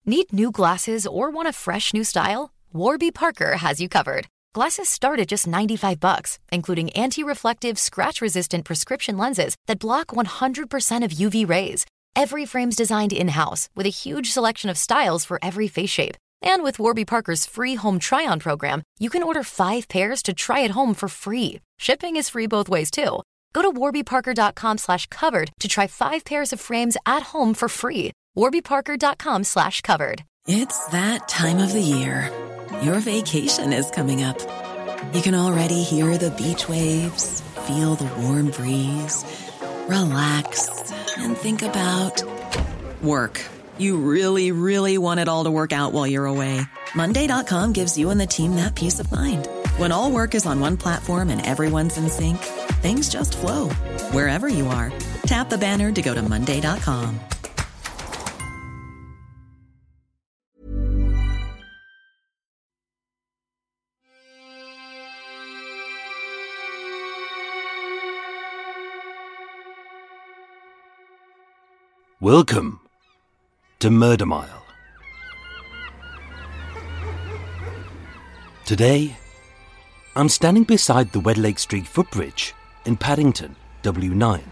Need new glasses or want a fresh new style? Warby Parker has you covered. Glasses start at just $95, including anti-reflective, scratch-resistant prescription lenses that block 100% of UV rays. Every frame's designed in-house with a huge selection of styles for every face shape. And with Warby Parker's free home try-on program, you can order 5 pairs to try at home for free. Shipping is free both ways, too. Go to warbyparker.com/covered to try 5 pairs of frames at home for free. warbyparker.com/covered. It's that time of the year. Your vacation is coming up. You can already hear the beach waves, feel the warm breeze, relax, and think about work. You really, really want it all to work out while you're away. Monday.com gives you and the team that peace of mind. When all work is on one platform and everyone's in sync, things just flow. Wherever you are, tap the banner to go to Monday.com. Welcome to Murder Mile. Today, I'm standing beside the Wedlake Street footbridge in Paddington, W9.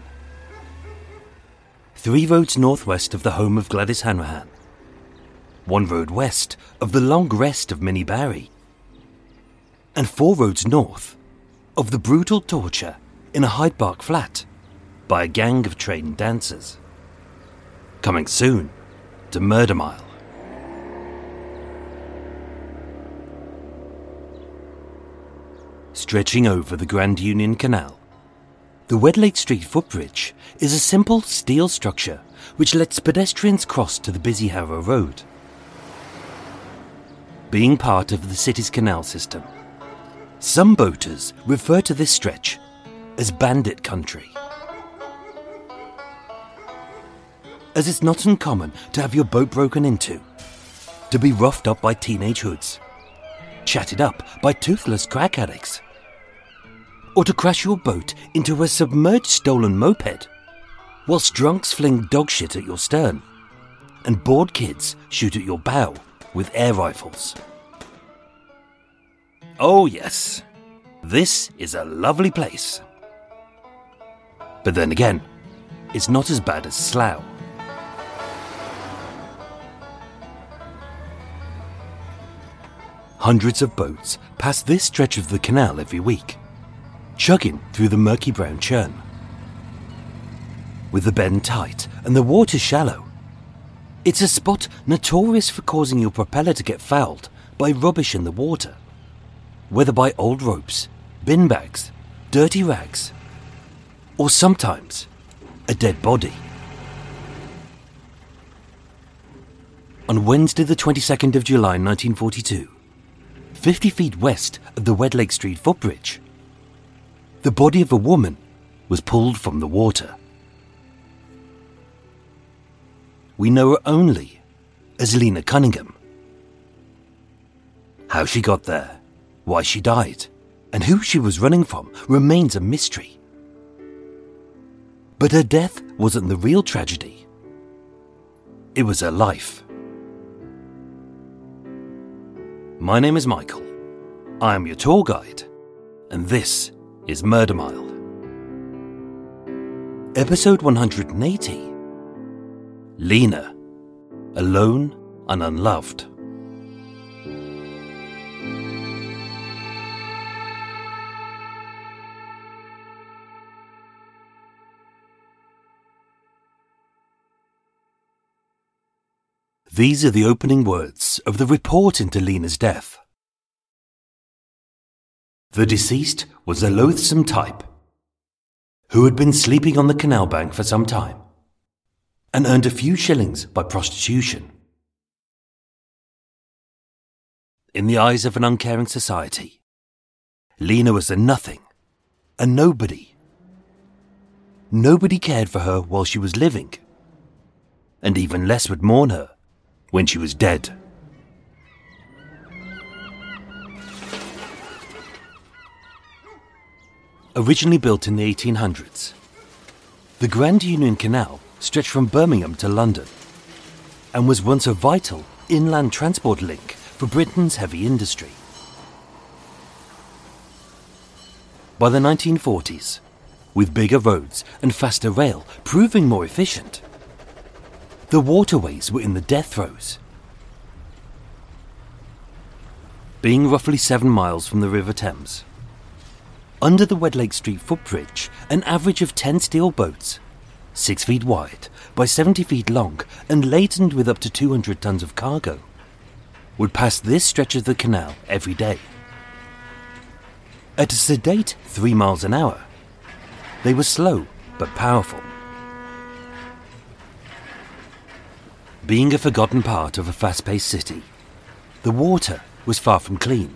3 roads northwest of the home of Gladys Hanrahan. 1 road west of the long rest of Minnie Barry. And 4 roads north of the brutal torture in a Hyde Park flat by a gang of trained dancers. Coming soon to Murder Mile. Stretching over the Grand Union Canal, the Wedlake Street footbridge is a simple steel structure which lets pedestrians cross to the busy Harrow Road. Being part of the city's canal system, some boaters refer to this stretch as bandit country, as it's not uncommon to have your boat broken into, to be roughed up by teenage hoods, chatted up by toothless crack addicts, or to crash your boat into a submerged stolen moped, whilst drunks fling dog shit at your stern, and bored kids shoot at your bow with air rifles. Oh yes, this is a lovely place. But then again, it's not as bad as Slough. Hundreds of boats pass this stretch of the canal every week, chugging through the murky brown churn. With the bend tight and the water shallow, it's a spot notorious for causing your propeller to get fouled by rubbish in the water, whether by old ropes, bin bags, dirty rags, or sometimes a dead body. On Wednesday the 22nd of July 1942, 50 feet west of the Wedlake Street footbridge, the body of a woman was pulled from the water. We know her only as Lena Cunningham. How she got there, why she died, and who she was running from remains a mystery. But her death wasn't the real tragedy. It was her life. My name is Michael. I am your tour guide, and this is Murder Mile. Episode 180. Lena, alone and unloved. These are the opening words of the report into Lena's death. The deceased was a loathsome type who had been sleeping on the canal bank for some time and earned a few shillings by prostitution. In the eyes of an uncaring society, Lena was a nothing, a nobody. Nobody cared for her while she was living, and even less would mourn her when she was dead. Originally built in the 1800s, the Grand Union Canal stretched from Birmingham to London and was once a vital inland transport link for Britain's heavy industry. By the 1940s, with bigger roads and faster rail proving more efficient, the waterways were in the death throes. Being roughly 7 miles from the River Thames, under the Wedlake Street footbridge, an average of 10 steel boats, 6 feet wide by 70 feet long and laden with up to 200 tons of cargo, would pass this stretch of the canal every day. At a sedate 3 miles an hour, they were slow but powerful. Being a forgotten part of a fast-paced city, the water was far from clean.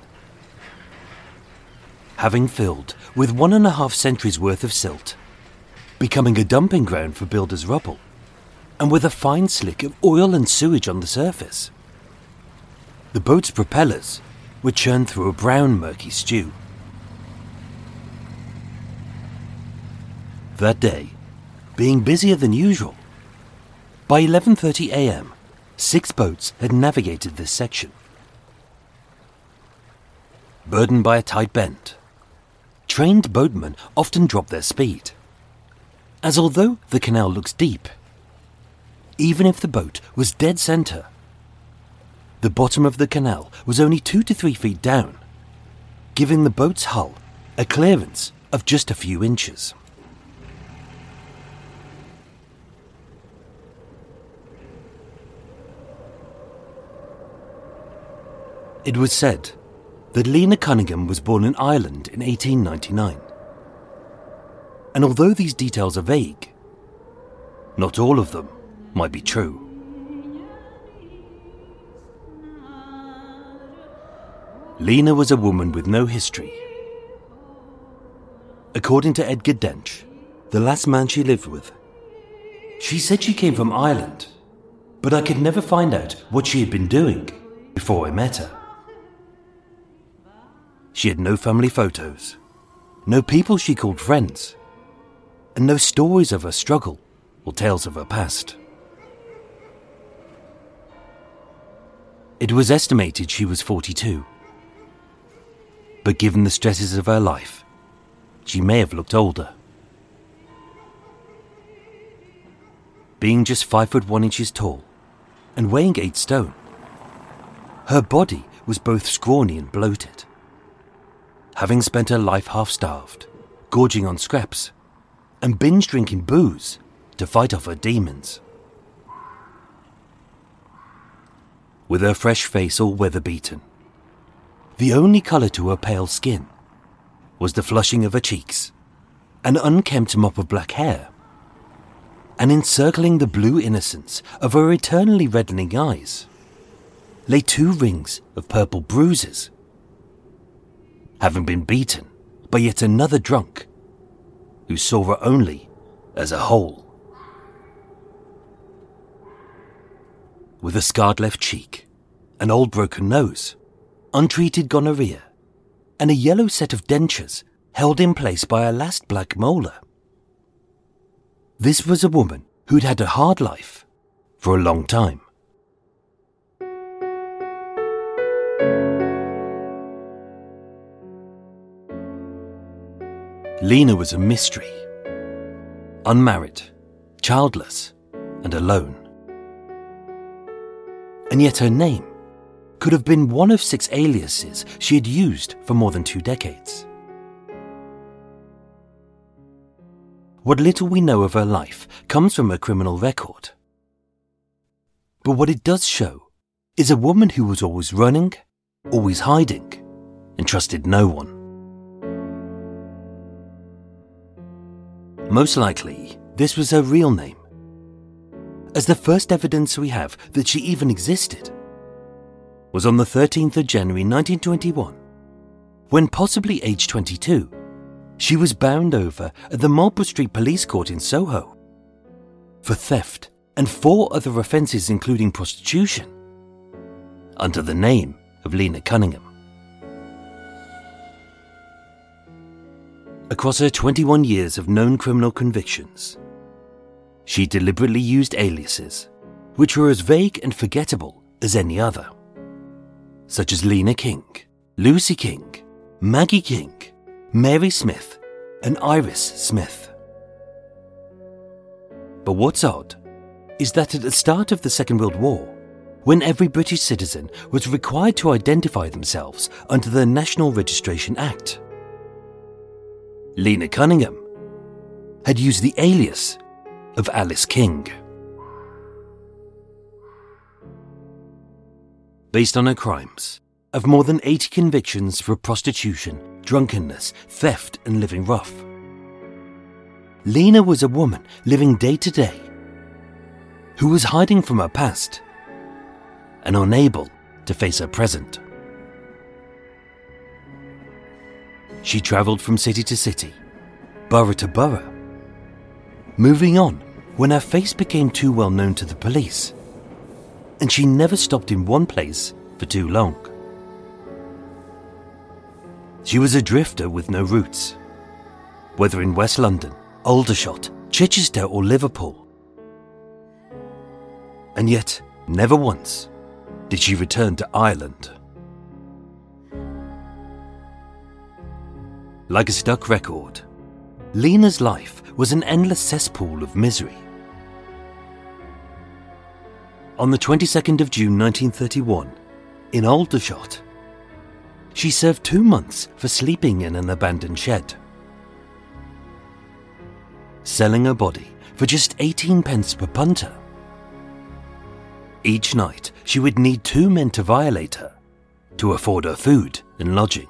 Having filled with 1.5 centuries worth of silt, becoming a dumping ground for builders' rubble, and with a fine slick of oil and sewage on the surface. The boat's propellers were churned through a brown, murky stew. That day, being busier than usual, by 11:30 a.m., 6 boats had navigated this section. Burdened by a tight bend, trained boatmen often drop their speed, as although the canal looks deep, even if the boat was dead centre, the bottom of the canal was only 2 to 3 feet down, giving the boat's hull a clearance of just a few inches. It was said that Lena Cunningham was born in Ireland in 1899. And although these details are vague, not all of them might be true. Lena was a woman with no history. According to Edgar Dench, the last man she lived with, she said she came from Ireland, but I could never find out what she had been doing before I met her. She had no family photos, no people she called friends, and no stories of her struggle or tales of her past. It was estimated she was 42, but given the stresses of her life, she may have looked older. Being just 5'1" tall and weighing 8 stone, her body was both scrawny and bloated. Having spent her life half-starved, gorging on scraps, and binge-drinking booze to fight off her demons. With her fresh face all weather-beaten, the only colour to her pale skin was the flushing of her cheeks, an unkempt mop of black hair, and encircling the blue innocence of her eternally reddening eyes lay 2 rings of purple bruises, having been beaten by yet another drunk who saw her only as a whole. With a scarred left cheek, an old broken nose, untreated gonorrhea, and a yellow set of dentures held in place by a last black molar. This was a woman who'd had a hard life for a long time. Lena was a mystery. Unmarried, childless, and alone. And yet her name could have been one of 6 aliases she had used for more than 2 decades. What little we know of her life comes from her criminal record. But what it does show is a woman who was always running, always hiding, and trusted no one. Most likely, this was her real name, as the first evidence we have that she even existed was on the 13th of January 1921, when, possibly aged 22, she was bound over at the Marlborough Street Police Court in Soho for theft and 4 other offences including prostitution, under the name of Lena Cunningham. Across her 21 years of known criminal convictions, she deliberately used aliases which were as vague and forgettable as any other, such as Lena King, Lucy King, Maggie King, Mary Smith, and Iris Smith. But what's odd is that at the start of the Second World War, when every British citizen was required to identify themselves under the National Registration Act, Lena Cunningham had used the alias of Alice King. Based on her crimes of more than 80 convictions for prostitution, drunkenness, theft, and living rough, Lena was a woman living day to day who was hiding from her past and unable to face her present. She travelled from city to city, borough to borough, moving on when her face became too well known to the police, and she never stopped in one place for too long. She was a drifter with no roots, whether in West London, Aldershot, Chichester or Liverpool. And yet, never once did she return to Ireland. Like a stuck record, Lena's life was an endless cesspool of misery. On the 22nd of June 1931, in Aldershot, she served 2 months for sleeping in an abandoned shed, selling her body for just 18 pence per punter. Each night, she would need 2 men to violate her to afford her food and lodging.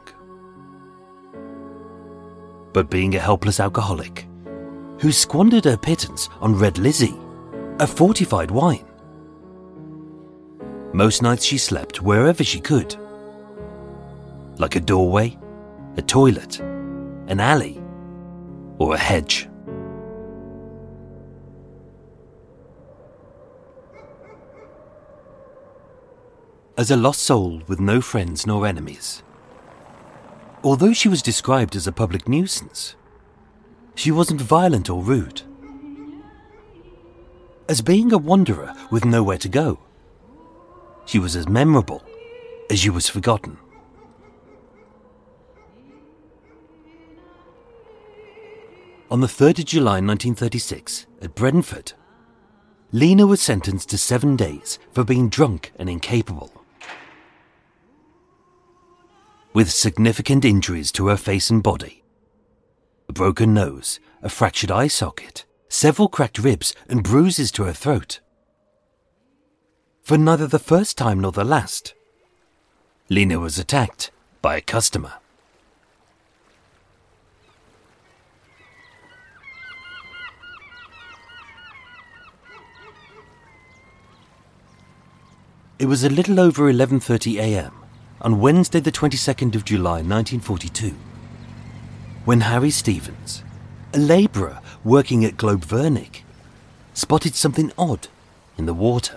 But being a helpless alcoholic who squandered her pittance on Red Lizzie, a fortified wine, most nights she slept wherever she could, like a doorway, a toilet, an alley, or a hedge. As a lost soul with no friends nor enemies, although she was described as a public nuisance, she wasn't violent or rude. As being a wanderer with nowhere to go, she was as memorable as she was forgotten. On the 3rd of July 1936, at Brentford, Lena was sentenced to 7 days for being drunk and incapable. With significant injuries to her face and body, a broken nose, a fractured eye socket, several cracked ribs and bruises to her throat. For neither the first time nor the last, Lena was attacked by a customer. It was a little over 11:30 a.m. on Wednesday the 22nd of July 1942, when Harry Stevens, a labourer working at Globe Vernick, spotted something odd in the water.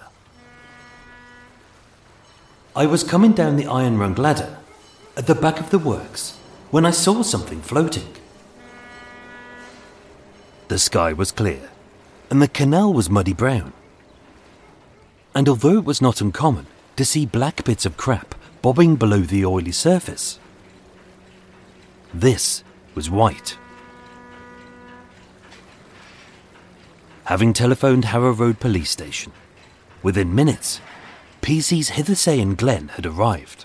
"I was coming down the iron rung ladder at the back of the works when I saw something floating. The sky was clear and the canal was muddy brown. And although it was not uncommon to see black bits of crap bobbing below the oily surface, this was white. Having telephoned Harrow Road Police Station, within minutes, PC's Hithersay and Glen had arrived.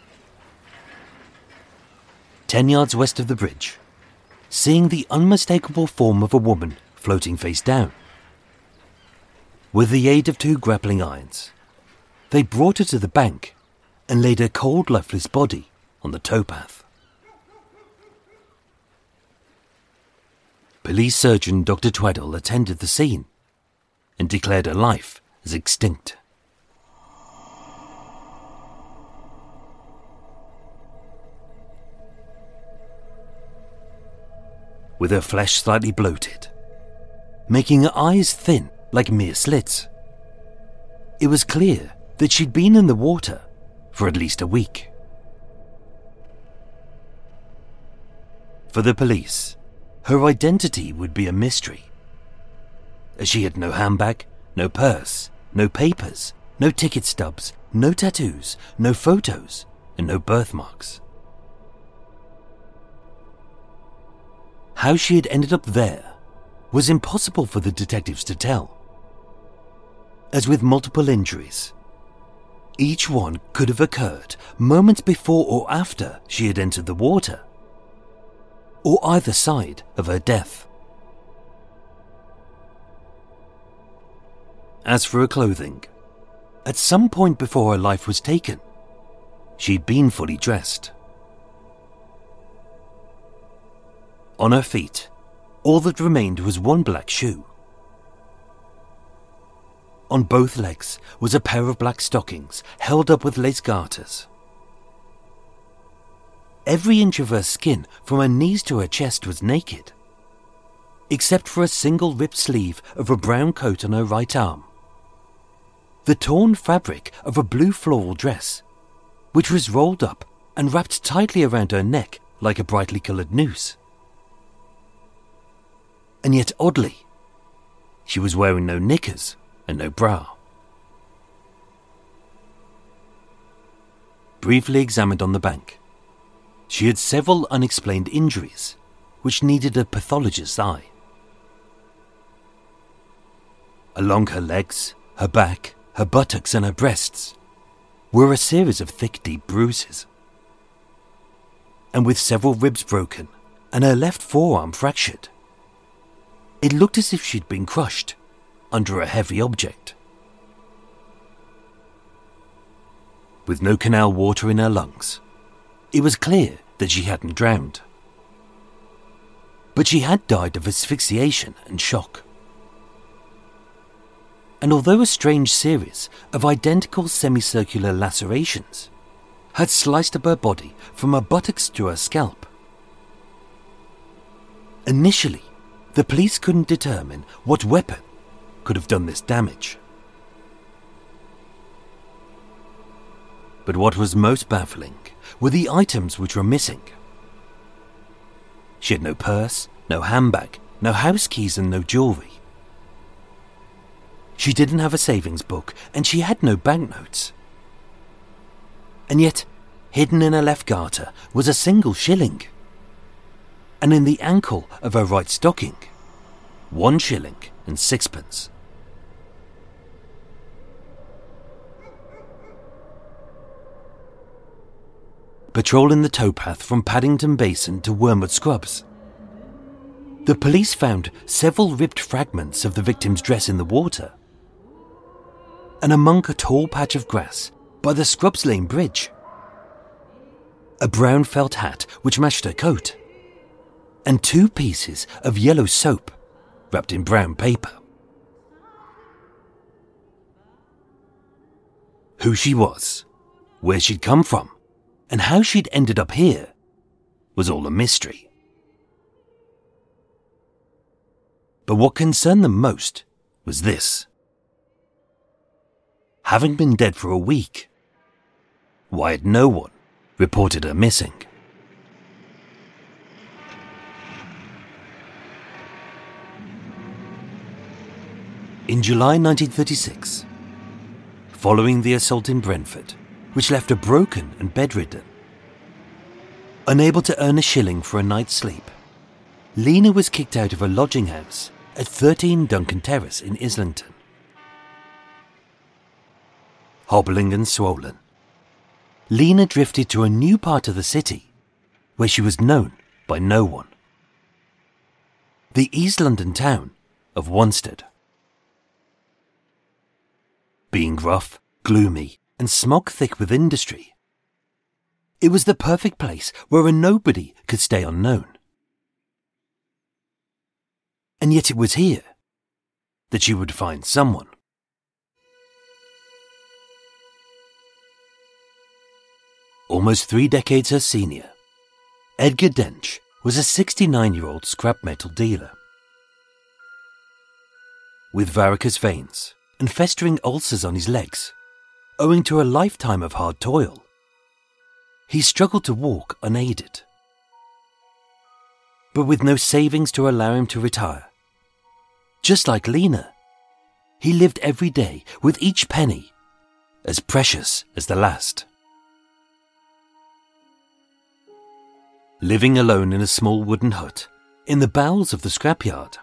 10 yards west of the bridge, seeing the unmistakable form of a woman floating face down. With the aid of 2 grappling irons, they brought her to the bank and laid her cold, lifeless body on the towpath. Police surgeon Dr. Tweddle attended the scene and declared her life as extinct. With her flesh slightly bloated, making her eyes thin like mere slits, it was clear that she'd been in the water for at least a week. For the police, her identity would be a mystery, as she had no handbag, no purse, no papers, no ticket stubs, no tattoos, no photos, and no birthmarks. How she had ended up there was impossible for the detectives to tell. As with multiple injuries, each one could have occurred moments before or after she had entered the water, or either side of her death. As for her clothing, at some point before her life was taken, she'd been fully dressed. On her feet, all that remained was one black shoe. On both legs was a pair of black stockings held up with lace garters. Every inch of her skin from her knees to her chest was naked, except for a single ripped sleeve of a brown coat on her right arm, the torn fabric of a blue floral dress, which was rolled up and wrapped tightly around her neck like a brightly coloured noose. And yet, oddly, she was wearing no knickers and no bra. Briefly examined on the bank, she had several unexplained injuries which needed a pathologist's eye. Along her legs, her back, her buttocks and her breasts were a series of thick, deep bruises. And with several ribs broken and her left forearm fractured, it looked as if she'd been crushed under a heavy object. With no canal water in her lungs, it was clear that she hadn't drowned. But she had died of asphyxiation and shock. And although a strange series of identical semicircular lacerations had sliced up her body from her buttocks to her scalp, initially the police couldn't determine what weapon could have done this damage. But what was most baffling were the items which were missing. She had no purse, no handbag, no house keys and no jewellery. She didn't have a savings book and she had no banknotes. And yet, hidden in her left garter was a single shilling. And in the ankle of her right stocking, 1 shilling and 6pence. Patrolling the towpath from Paddington Basin to Wormwood Scrubs, the police found several ripped fragments of the victim's dress in the water, and among a tall patch of grass by the Scrubs Lane Bridge, a brown felt hat which matched her coat, and 2 pieces of yellow soap wrapped in brown paper. Who she was, where she'd come from, and how she'd ended up here was all a mystery. But what concerned them most was this. Having been dead for a week, why had no one reported her missing? In July 1936, following the assault in Brentford, which left her broken and bedridden, unable to earn a shilling for a night's sleep, Lena was kicked out of her lodging house at 13 Duncan Terrace in Islington. Hobbling and swollen, Lena drifted to a new part of the city where she was known by no one. The East London town of Wanstead. Being rough, gloomy, and smog-thick with industry, it was the perfect place where a nobody could stay unknown. And yet it was here that she would find someone. Almost 3 decades her senior, Edgar Dench was a 69-year-old scrap metal dealer. With varicose veins and festering ulcers on his legs, owing to a lifetime of hard toil, he struggled to walk unaided. But with no savings to allow him to retire, just like Lena, he lived every day with each penny as precious as the last. Living alone in a small wooden hut in the bowels of the scrapyard,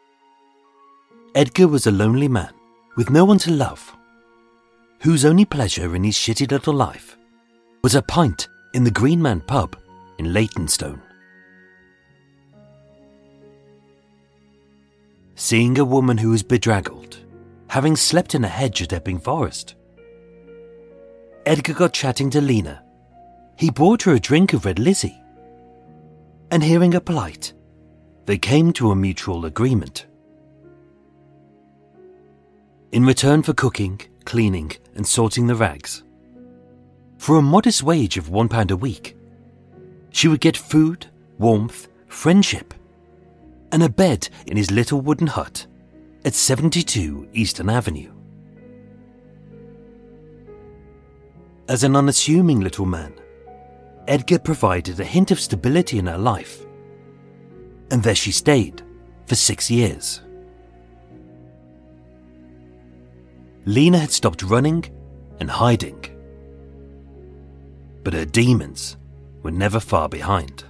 Edgar was a lonely man with no one to love, whose only pleasure in his shitty little life was a pint in the Green Man pub in Leytonstone. Seeing a woman who was bedraggled, having slept in a hedge at Epping Forest, Edgar got chatting to Lena. He bought her a drink of Red Lizzie, and hearing her polite, they came to a mutual agreement. In return for cooking, cleaning and sorting the rags, for a modest wage of £1 a week, she would get food, warmth, friendship, and a bed in his little wooden hut at 72 Eastern Avenue. As an unassuming little man, Edgar provided a hint of stability in her life, and there she stayed for 6 years. Lena had stopped running and hiding, but her demons were never far behind.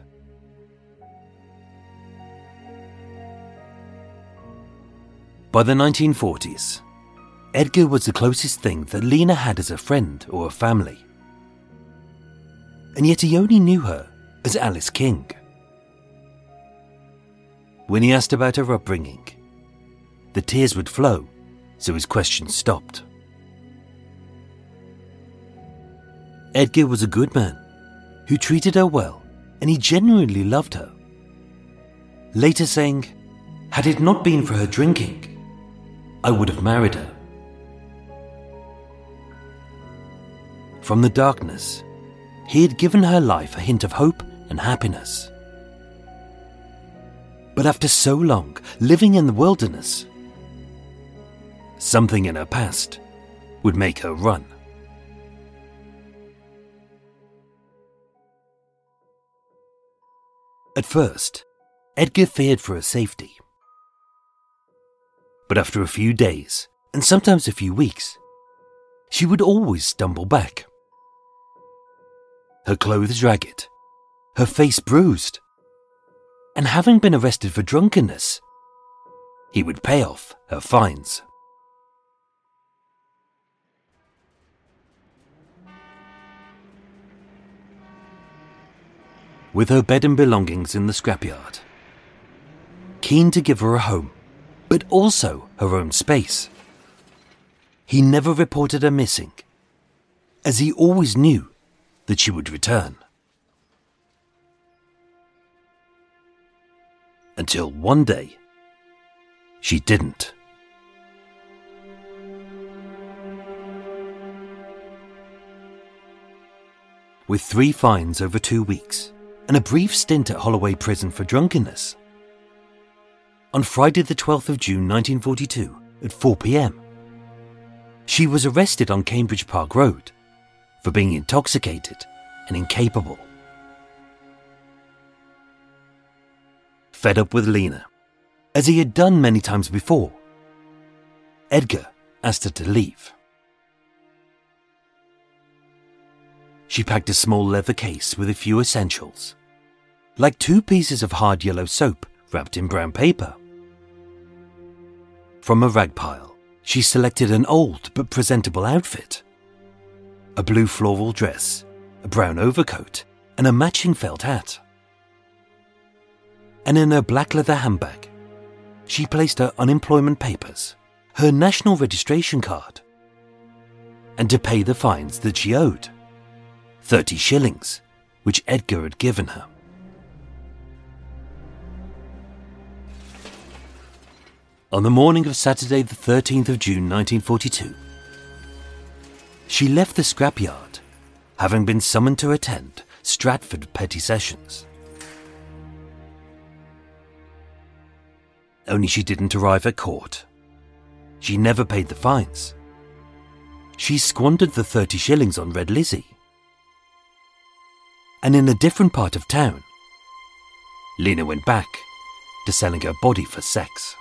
By the 1940s, Edgar was the closest thing that Lena had as a friend or a family, and yet he only knew her as Alice King. When he asked about her upbringing, the tears would flow, so his questions stopped. Edgar was a good man who treated her well, and he genuinely loved her. Later saying, "Had it not been for her drinking, I would have married her." From the darkness, he had given her life a hint of hope and happiness. But after so long living in the wilderness, something in her past would make her run. At first, Edgar feared for her safety. But after a few days, and sometimes a few weeks, she would always stumble back. Her clothes ragged, her face bruised, and having been arrested for drunkenness, he would pay off her fines. With her bed and belongings in the scrapyard, keen to give her a home, but also her own space, he never reported her missing, as he always knew that she would return. Until one day, she didn't. With 3 fines over 2 weeks, and a brief stint at Holloway Prison for drunkenness, on Friday the 12th of June 1942 at 4 p.m, she was arrested on Cambridge Park Road for being intoxicated and incapable. Fed up with Lena, as he had done many times before, Edgar asked her to leave. She packed a small leather case with a few essentials, like 2 pieces of hard yellow soap wrapped in brown paper. From a rag pile, she selected an old but presentable outfit: a blue floral dress, a brown overcoat, and a matching felt hat. And in her black leather handbag, she placed her unemployment papers, her national registration card, and to pay the fines that she owed, 30 shillings, which Edgar had given her. On the morning of Saturday the 13th of June 1942, she left the scrapyard, having been summoned to attend Stratford Petty Sessions. Only she didn't arrive at court. She never paid the fines. She squandered the 30 shillings on Red Lizzie. And in a different part of town, Lena went back to selling her body for sex.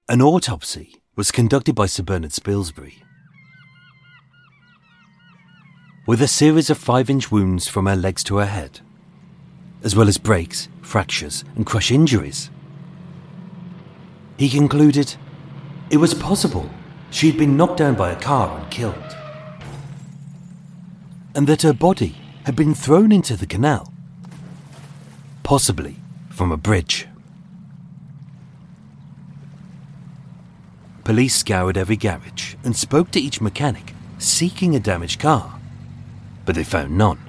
An autopsy was conducted by Sir Bernard Spilsbury. With a series of 5-inch wounds from her legs to her head, as well as breaks, fractures and crush injuries, he concluded it was possible she had been knocked down by a car and killed, and that her body had been thrown into the canal, possibly from a bridge. Police scoured every garage and spoke to each mechanic seeking a damaged car, but they found none.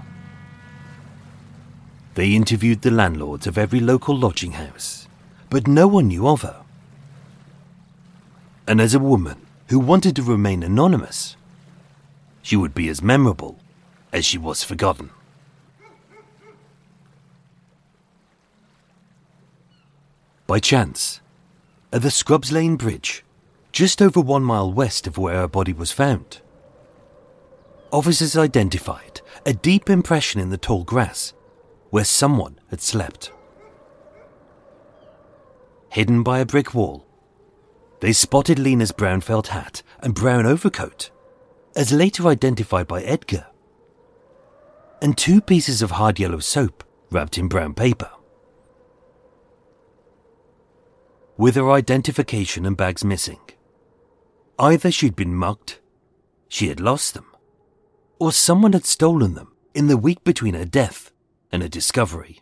They interviewed the landlords of every local lodging house, but no one knew of her. And as a woman who wanted to remain anonymous, she would be as memorable as she was forgotten. By chance, at the Scrubs Lane Bridge, just over 1 mile west of where her body was found, officers identified a deep impression in the tall grass where someone had slept. Hidden by a brick wall, they spotted Lena's brown felt hat and brown overcoat, as later identified by Edgar, and 2 pieces of hard yellow soap wrapped in brown paper. With her identification and bags missing, either she'd been mugged, she had lost them, or someone had stolen them in the week between her death and her discovery.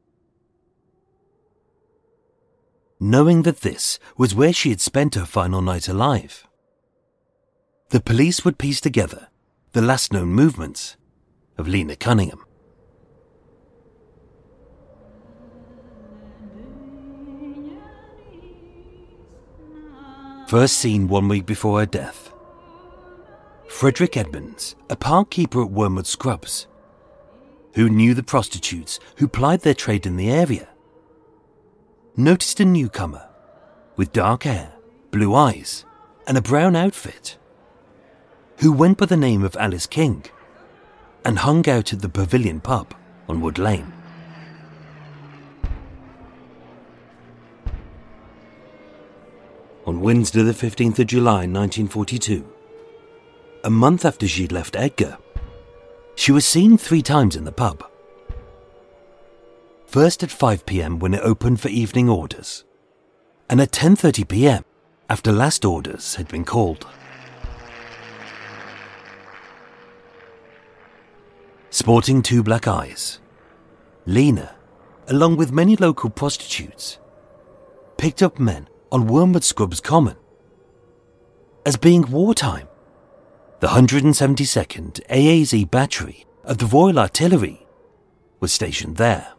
Knowing that this was where she had spent her final night alive, the police would piece together the last known movements of Lena Cunningham. First seen 1 week before her death, Frederick Edmonds, a park keeper at Wormwood Scrubs, who knew the prostitutes who plied their trade in the area, noticed a newcomer with dark hair, blue eyes, and a brown outfit, who went by the name of Alice King and hung out at the Pavilion pub on Wood Lane. On Wednesday the 15th of July 1942, a month after she'd left Edgar, she was seen 3 times in the pub. First at 5 p.m. when it opened for evening orders, and at 10:30 p.m. after last orders had been called. Sporting 2 black eyes, Lena, along with many local prostitutes, picked up men on Wormwood Scrubs Common. As being wartime, the 172nd AAZ Battery of the Royal Artillery was stationed there.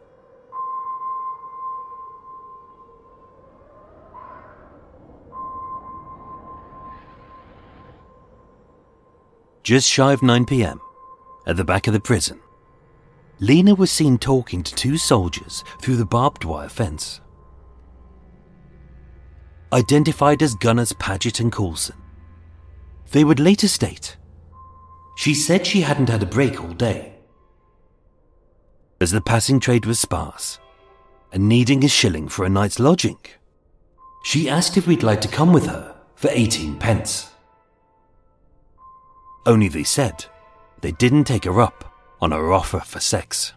Just shy of 9 p.m, at the back of the prison, Lena was seen talking to 2 soldiers through the barbed wire fence. Identified as Gunners Paget and Coulson, they would later state she said she hadn't had a break all day. As the passing trade was sparse and needing a shilling for a night's lodging, she asked if we'd like to come with her for 18 pence. Only they said they didn't take her up on her offer for sex.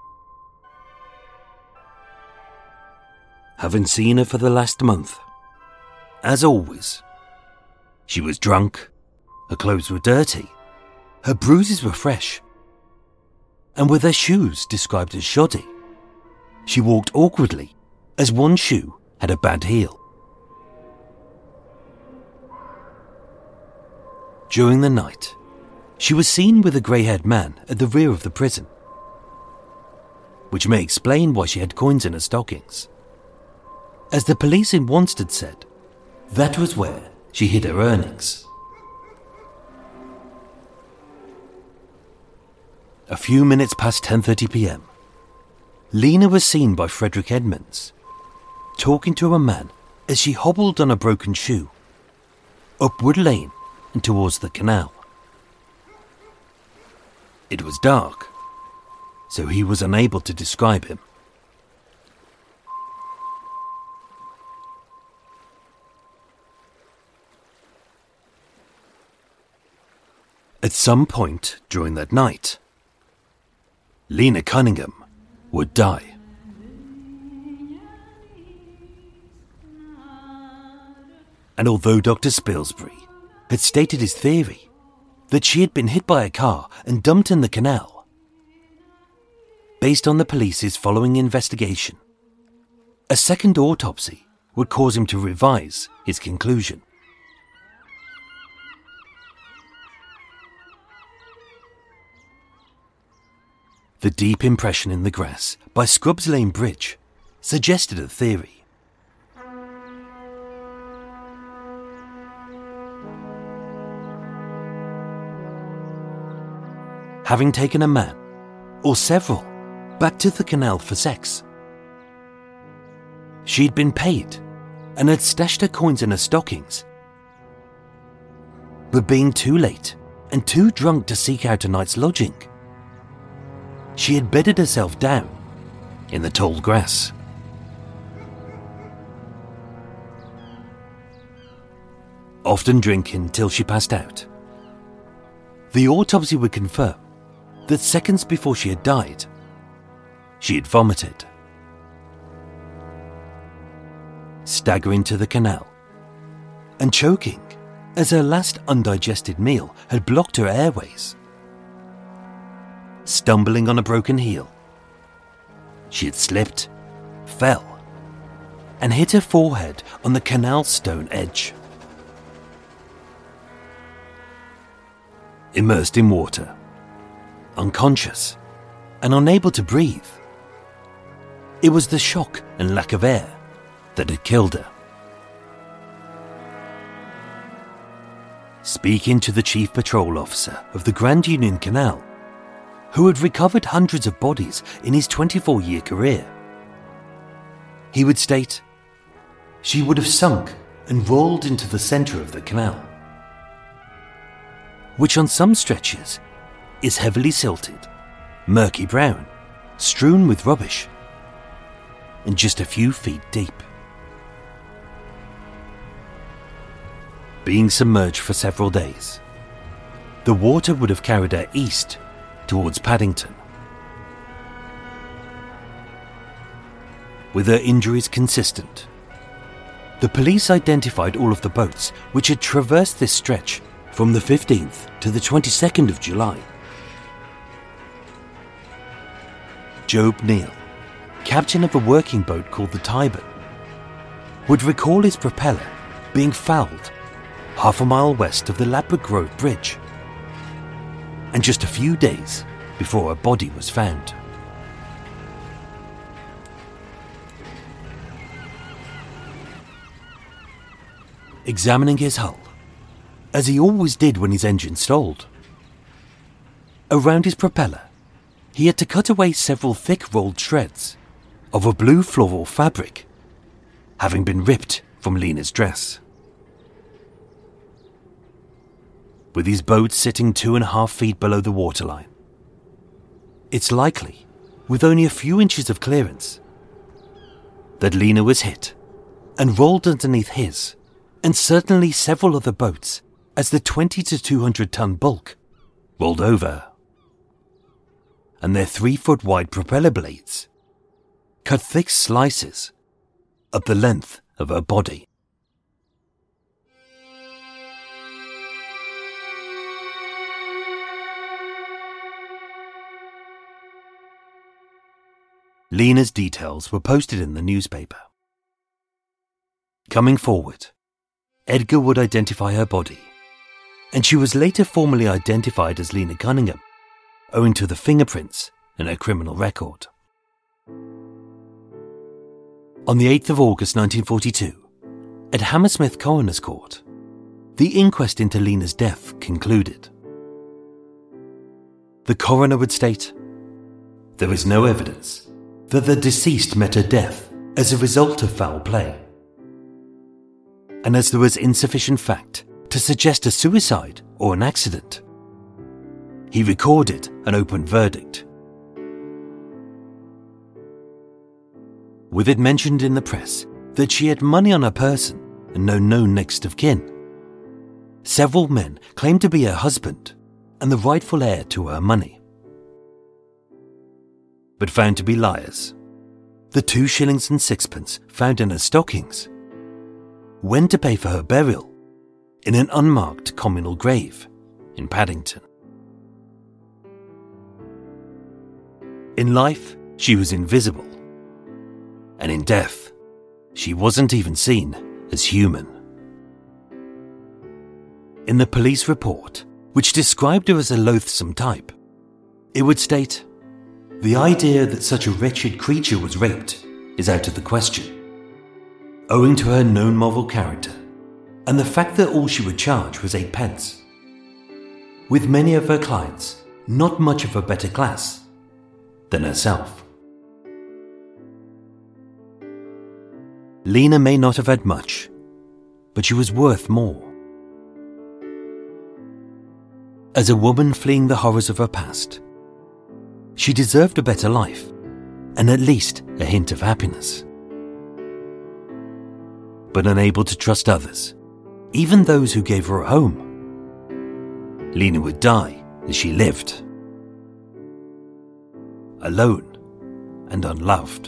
Having seen her for the last month, as always, she was drunk, her clothes were dirty, her bruises were fresh, and with her shoes described as shoddy, she walked awkwardly as one shoe had a bad heel. During the night, she was seen with a grey-haired man at the rear of the prison, which may explain why she had coins in her stockings. As the police in Wanstead said, that was where she hid her earnings. A few minutes past 10:30 p.m, Lena was seen by Frederick Edmonds, talking to a man as she hobbled on a broken shoe, up Wood Lane and towards the canal. It was dark, so he was unable to describe him. At some point during that night, Lena Cunningham would die. And although Dr. Spilsbury had stated his theory that she had been hit by a car and dumped in the canal, based on the police's following investigation, a second autopsy would cause him to revise his conclusion. The deep impression in the grass by Scrubs Lane Bridge suggested a theory. Having taken a man, or several, back to the canal for sex. She'd been paid and had stashed her coins in her stockings. But being too late and too drunk to seek out a night's lodging, she had bedded herself down in the tall grass. Often drinking till she passed out. The autopsy would confirm that seconds before she had died, she had vomited. Staggering to the canal and choking as her last undigested meal had blocked her airways. Stumbling on a broken heel, she had slipped, fell, and hit her forehead on the canal stone edge. Immersed in water, unconscious, and unable to breathe, it was the shock and lack of air that had killed her. Speaking to the chief patrol officer of the Grand Union Canal, who had recovered hundreds of bodies in his 24-year career, he would state, she would have sunk and rolled into the centre of the canal, which on some stretches is heavily silted, murky brown, strewn with rubbish, and just a few feet deep. Being submerged for several days, the water would have carried her east towards Paddington. With her injuries consistent, the police identified all of the boats which had traversed this stretch from the 15th to the 22nd of July. Job Neal, captain of a working boat called the Tyburn, would recall his propeller being fouled half a mile west of the Ladbroke Grove Bridge, and just a few days before a body was found. Examining his hull, as he always did when his engine stalled, around his propeller, he had to cut away several thick rolled shreds of a blue floral fabric, having been ripped from Lena's dress. With his boat sitting 2.5 feet below the waterline, it's likely, with only a few inches of clearance, that Lena was hit and rolled underneath his, and certainly several other boats, as the 20 to 200 ton bulk rolled over, and their 3-foot wide propeller blades cut thick slices up the length of her body. Lena's details were posted in the newspaper. Coming forward, Edgar would identify her body, and she was later formally identified as Lena Cunningham, owing to the fingerprints in her criminal record. On the 8th of August 1942, at Hammersmith Coroner's Court, the inquest into Lena's death concluded. The coroner would state, "There is no evidence that the deceased met her death as a result of foul play. And as there was insufficient fact to suggest a suicide or an accident, he recorded an open verdict." With it mentioned in the press that she had money on her person and no known next of kin, several men claimed to be her husband and the rightful heir to her money. But found to be liars. The 2 shillings and 6pence found in her stockings went to pay for her burial in an unmarked communal grave in Paddington. In life, she was invisible, and in death, she wasn't even seen as human. In the police report, which described her as a loathsome type, it would state, "The idea that such a wretched creature was raped is out of the question, owing to her known moral character and the fact that all she would charge was 8p. With many of her clients not much of a better class than herself." Lena may not have had much, but she was worth more. As a woman fleeing the horrors of her past, she deserved a better life and at least a hint of happiness. But unable to trust others, even those who gave her a home, Lena would die as she lived, alone and unloved.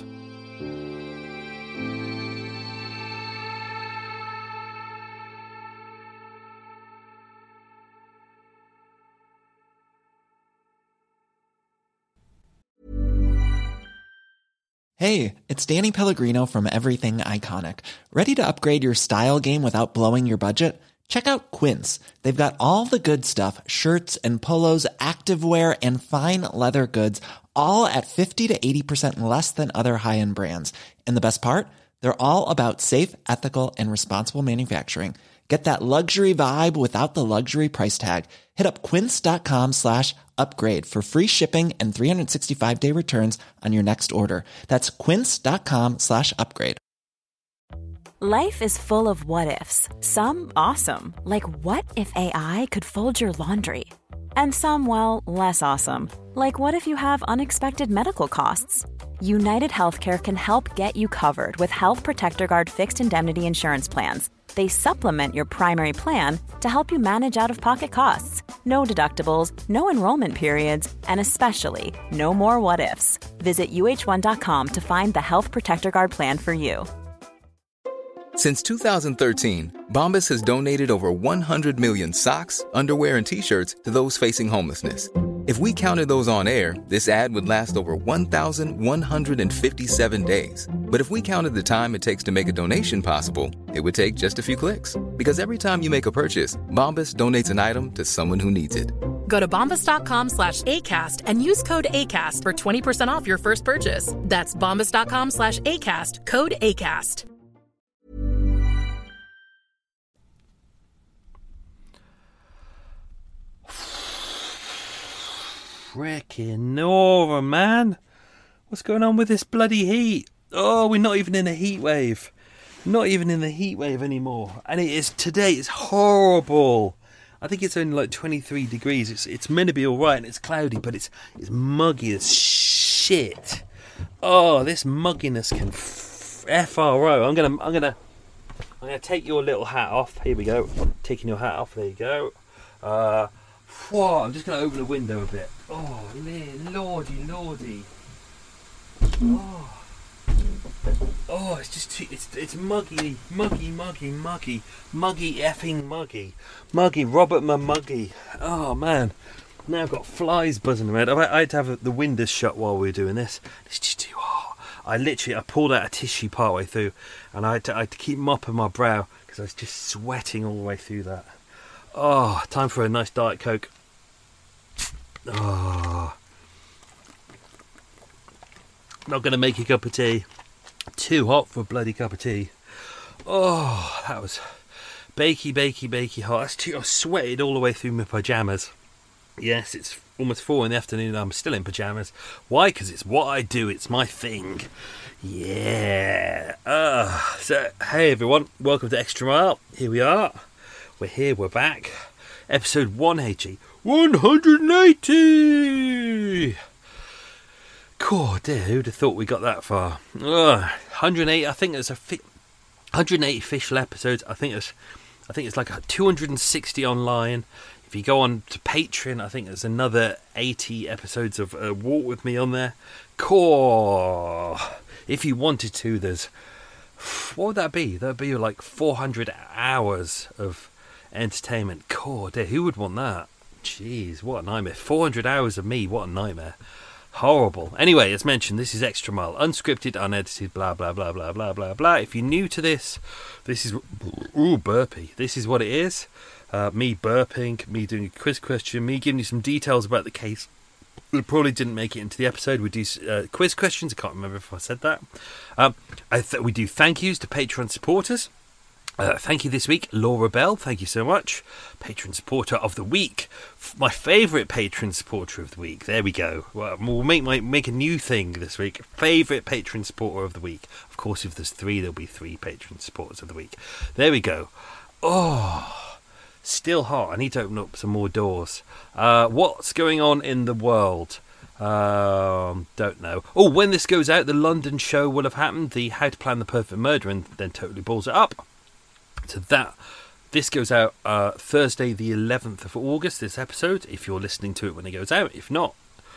Hey, it's Danny Pellegrino from Everything Iconic. Ready to upgrade your style game without blowing your budget? Check out Quince. They've got all the good stuff, shirts and polos, activewear, and fine leather goods, all at 50 to 80% less than other high-end brands. And the best part? They're all about safe, ethical, and responsible manufacturing. Get that luxury vibe without the luxury price tag. Hit up quince.com/upgrade for free shipping and 365-day returns on your next order. That's quince.com/upgrade. Life is full of what-ifs. Some awesome, like what if AI could fold your laundry? And some, well, less awesome, like what if you have unexpected medical costs? United Healthcare can help get you covered with Health Protector Guard fixed indemnity insurance plans. They supplement your primary plan to help you manage out-of-pocket costs. No deductibles, no enrollment periods, and especially no more what-ifs. Visit uh1.com to find the Health Protector Guard plan for you. Since 2013, Bombas has donated over 100 million socks, underwear, and T-shirts to those facing homelessness. If we counted those on air, this ad would last over 1,157 days. But if we counted the time it takes to make a donation possible, it would take just a few clicks. Because every time you make a purchase, Bombas donates an item to someone who needs it. Go to bombas.com/ACAST and use code ACAST for 20% off your first purchase. That's bombas.com/ACAST, code ACAST. Frickin' Nora, man. What's going on with this bloody heat? Oh, we're not even in a heat wave. Not even in the heat wave anymore. And it is today. It's horrible. I think it's only like 23 degrees. It's meant to be all right, and it's cloudy, but it's muggy as shit. Oh, this mugginess can FRO. I'm gonna take your little hat off. Here we go. Taking your hat off. There you go. Whoa, I'm just going to open the window a bit. Oh, lordy. Oh, it's just it's muggy, effing muggy, Robert Muggy. Oh man, now I've got flies buzzing around. I had to have the windows shut while we were doing this. It's just too hot. I pulled out a tissue part way through, and I had to keep mopping my brow because I was just sweating all the way through that. Oh, time for a nice Diet Coke. Oh, not going to make a cup of tea. Too hot for a bloody cup of tea. Oh, that was bakey hot. I sweated all the way through my pyjamas. Yes, it's almost 4 in the afternoon and I'm still in pyjamas. Why? Because it's what I do. It's my thing. Yeah. So, hey everyone. Welcome to Extra Mile. Here we are. We're here. We're back. Episode 180. 180! God, dear, who'd have thought we got that far? 180. I think there's 180 official episodes. I think it's like 260 online. If you go on to Patreon, I think there's another 80 episodes of Walk With Me on there. Core. If you wanted to, there's... What would that be? That would be like 400 hours of entertainment. Core, dear, who would want that? Jeez, what a nightmare. 400 hours of me, what a nightmare. Horrible. Anyway, as mentioned, this is Extra Mile. Unscripted, unedited, blah, blah, blah, blah, blah, blah, blah. If you're new to this is... Ooh, burpee. This is what it is. Me burping, me doing a quiz question, me giving you some details about the case that probably didn't make it into the episode. We do quiz questions. I can't remember if I said that. We do thank yous to Patreon supporters. Thank you this week, Laura Bell. Thank you so much. Patron supporter of the week. My favourite patron supporter of the week. There we go. Well, we'll make a new thing this week. Favourite patron supporter of the week. Of course, if there's 3, there'll be 3 patron supporters of the week. There we go. Oh, still hot. I need to open up some more doors. What's going on in the world? Don't know. Oh, when this goes out, the London show will have happened. The How to Plan the Perfect Murder, and then totally balls it up. So this goes out Thursday the 11th of August, this episode, if you're listening to it when it goes out. If not,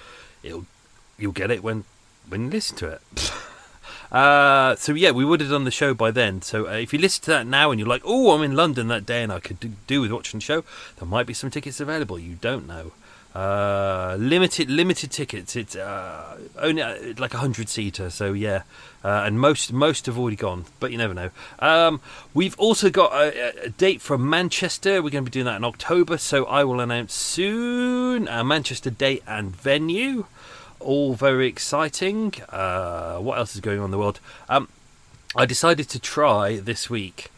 you'll get it when you listen to it. So yeah, we would have done the show by then. So if you listen to that now and you're like, oh, I'm in London that day and I could do with watching the show, there might be some tickets available. You don't know. Limited tickets. It's only like 100-seater, so yeah, and most have already gone, but you never know. We've also got a date from Manchester. We're going to be doing that in October, so I will announce soon a Manchester date and venue. All very exciting. What else is going on in the world? I decided to try this week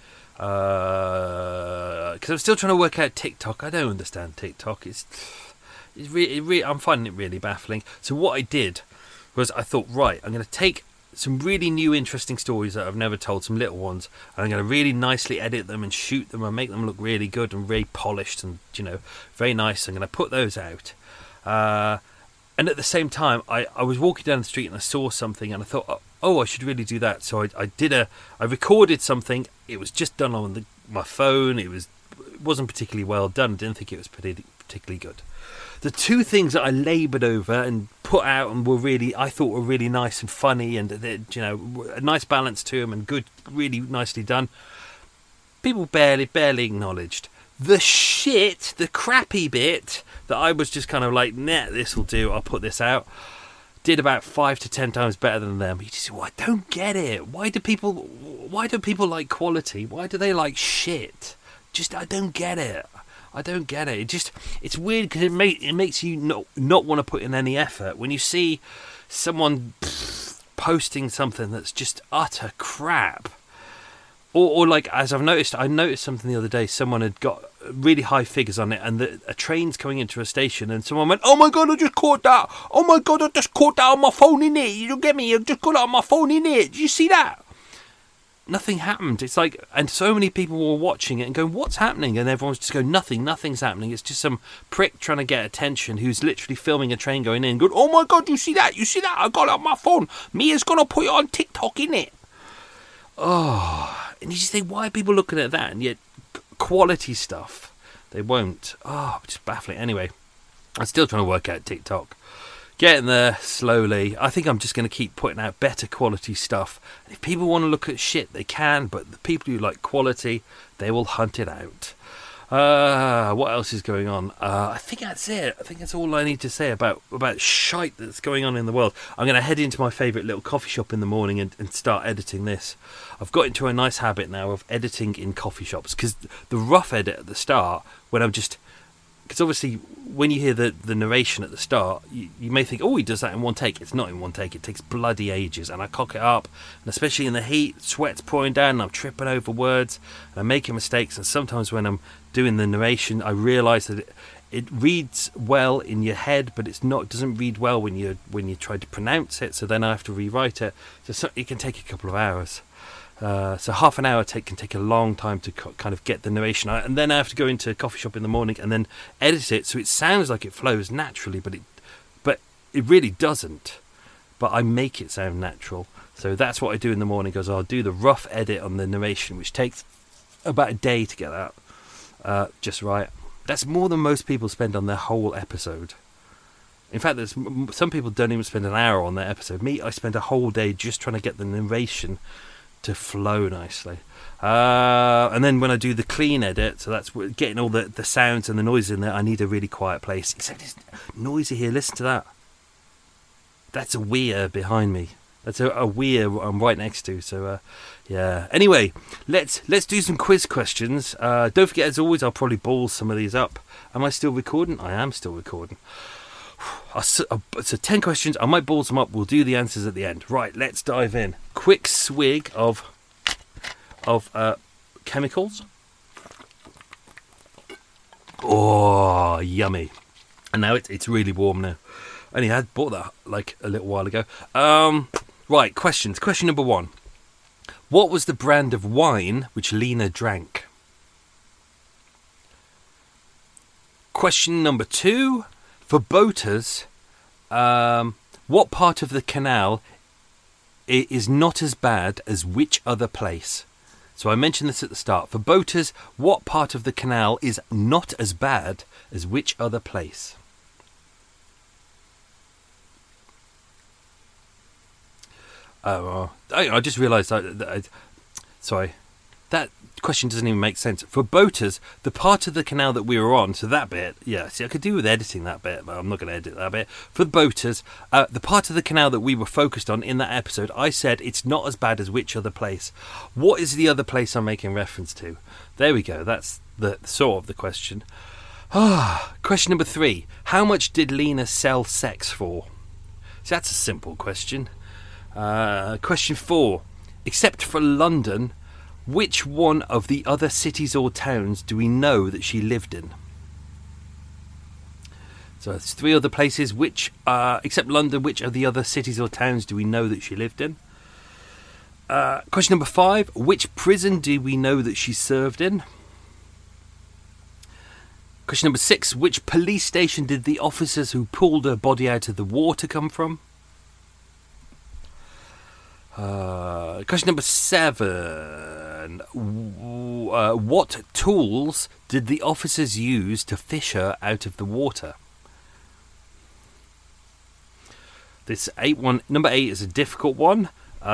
because I'm still trying to work out TikTok. I don't understand TikTok. It's really, I'm finding it really baffling. So what I did was I thought, right, I'm going to take some really new, interesting stories that I've never told, some little ones, and I'm going to really nicely edit them and shoot them and make them look really good and really polished and, very nice. I'm going to put those out. And at the same time, I was walking down the street and I saw something and I thought, oh, I should really do that. So I recorded something. It was just done on my phone. It wasn't particularly well done. I didn't think it was particularly good. The 2 things that I laboured over and put out and I thought were really nice and funny and a nice balance to them and good, really nicely done, people barely acknowledged. The crappy bit that I was just kind of like, nah, this will do, I'll put this out, did about 5 to 10 times better than them. You just, I don't get it. Why do people like quality? Why do they like shit? I don't get it. It's weird because it makes you not want to put in any effort. When you see someone posting something that's just utter crap, or like, as I noticed something the other day, someone had got really high figures on it, and a train's coming into a station, and someone went, oh my god, I just caught that. Oh my god, I just caught that on my phone in it. You don't get me? I just got it on my phone in it. Did you see that? Nothing happened. It's like, and so many people were watching it and going, what's happening? And everyone's just going, nothing's happening. It's just some prick trying to get attention who's literally filming a train going in, going, oh my god, you see that? I got it on my phone. Mia's gonna put it on TikTok, innit? Oh, and you just think, why are people looking at that? And yet, quality stuff, they won't. Oh, just baffling. Anyway, I'm still trying to work out TikTok. Getting there slowly. I think I'm just going to keep putting out better quality stuff. If people want to look at shit, they can, but the people who like quality, they will hunt it out. What else is going on? I think that's it. I think that's all I need to say about shite that's going on in the world. I'm going to head into my favourite little coffee shop in the morning and start editing this. I've got into a nice habit now of editing in coffee shops, because the rough edit at the start, when I'm just... Because obviously, when you hear the narration at the start, you may think, oh, he does that in one take. It's not in one take. It takes bloody ages. And I cock it up. And especially in the heat, sweat's pouring down, and I'm tripping over words, and I'm making mistakes. And sometimes when I'm doing the narration, I realise that it reads well in your head, but it doesn't read well when you try to pronounce it. So then I have to rewrite it. So it can take a couple of hours. So half an hour can take a long time to kind of get the narration out, and then I have to go into a coffee shop in the morning and then edit it so it sounds like it flows naturally, but it really doesn't. But I make it sound natural, so that's what I do in the morning. Because I'll do the rough edit on the narration, which takes about a day to get out just right. That's more than most people spend on their whole episode. In fact, some people don't even spend an hour on their episode. Me, I spend a whole day just trying to get the narration to flow nicely. And then when I do the clean edit, so that's getting all the sounds and the noises in there, I need a really quiet place. Except it's noisy here. Listen to that. That's a weir behind me. That's a weir I'm right next to. So, yeah. Anyway, let's do some quiz questions. Don't forget, as always, I'll probably ball some of these up. Am I still recording? I am still recording. So 10 questions. I might ball some up. We'll do the answers at the end. Right, let's dive in. Quick swig of chemicals. Oh, yummy. And now it's really warm now. I only had bought that like a little while ago. Right, questions. Question number 1. What was the brand of wine which Lena drank? Question number 2. For boaters, what part of the canal is not as bad as which other place? So I mentioned this at the start. For boaters, what part of the canal is not as bad as which other place? I just realised sorry, that question doesn't even make sense. For boaters, the part of the canal that we were on, so that bit, yeah, see, I could do with editing that bit, but I'm not going to edit that bit. For the boaters, the part of the canal that we were focused on in that episode, I said it's not as bad as which other place. What is the other place I'm making reference to? There we go, that's the sort of the question. Question number 3. How much did Lena sell sex for? So that's a simple question. Question 4. Except for London, which one of the other cities or towns do we know that she lived in? So it's 3 other places. Which, except London, which of the other cities or towns do we know that she lived in? Question number 5. Which prison do we know that she served in? Question number 6. Which police station did the officers who pulled her body out of the water come from? Question number 7. What tools did the officers use to fish her out of the water? This number 8 is a difficult one.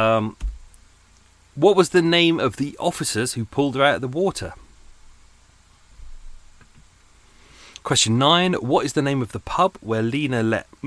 What was the name of the officers who pulled her out of the water? Question 9. What is the name of the pub where Lena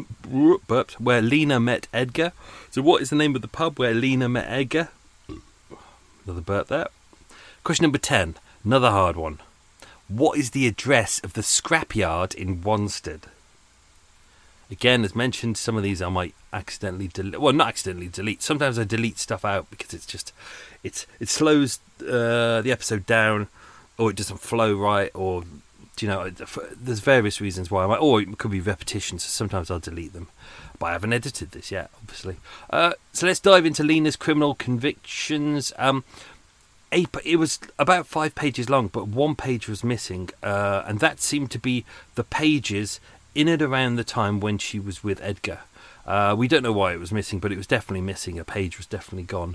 met Edgar? So what is the name of the pub where Lena met Edgar? Another burp there. Question number 10. Another hard one. What is the address of the scrapyard in Wanstead? Again, as mentioned, some of these I might accidentally delete. Well, not accidentally delete. Sometimes I delete stuff out because it's just it slows the episode down, or it doesn't flow right, or there's various reasons why or it could be repetition, so sometimes I'll delete them. But I haven't edited this yet, obviously. So let's dive into Lena's criminal convictions. It was about 5 pages long, but 1 page was missing, and that seemed to be the pages in and around the time when she was with Edgar. We don't know why it was missing, but it was definitely missing. A page was definitely gone.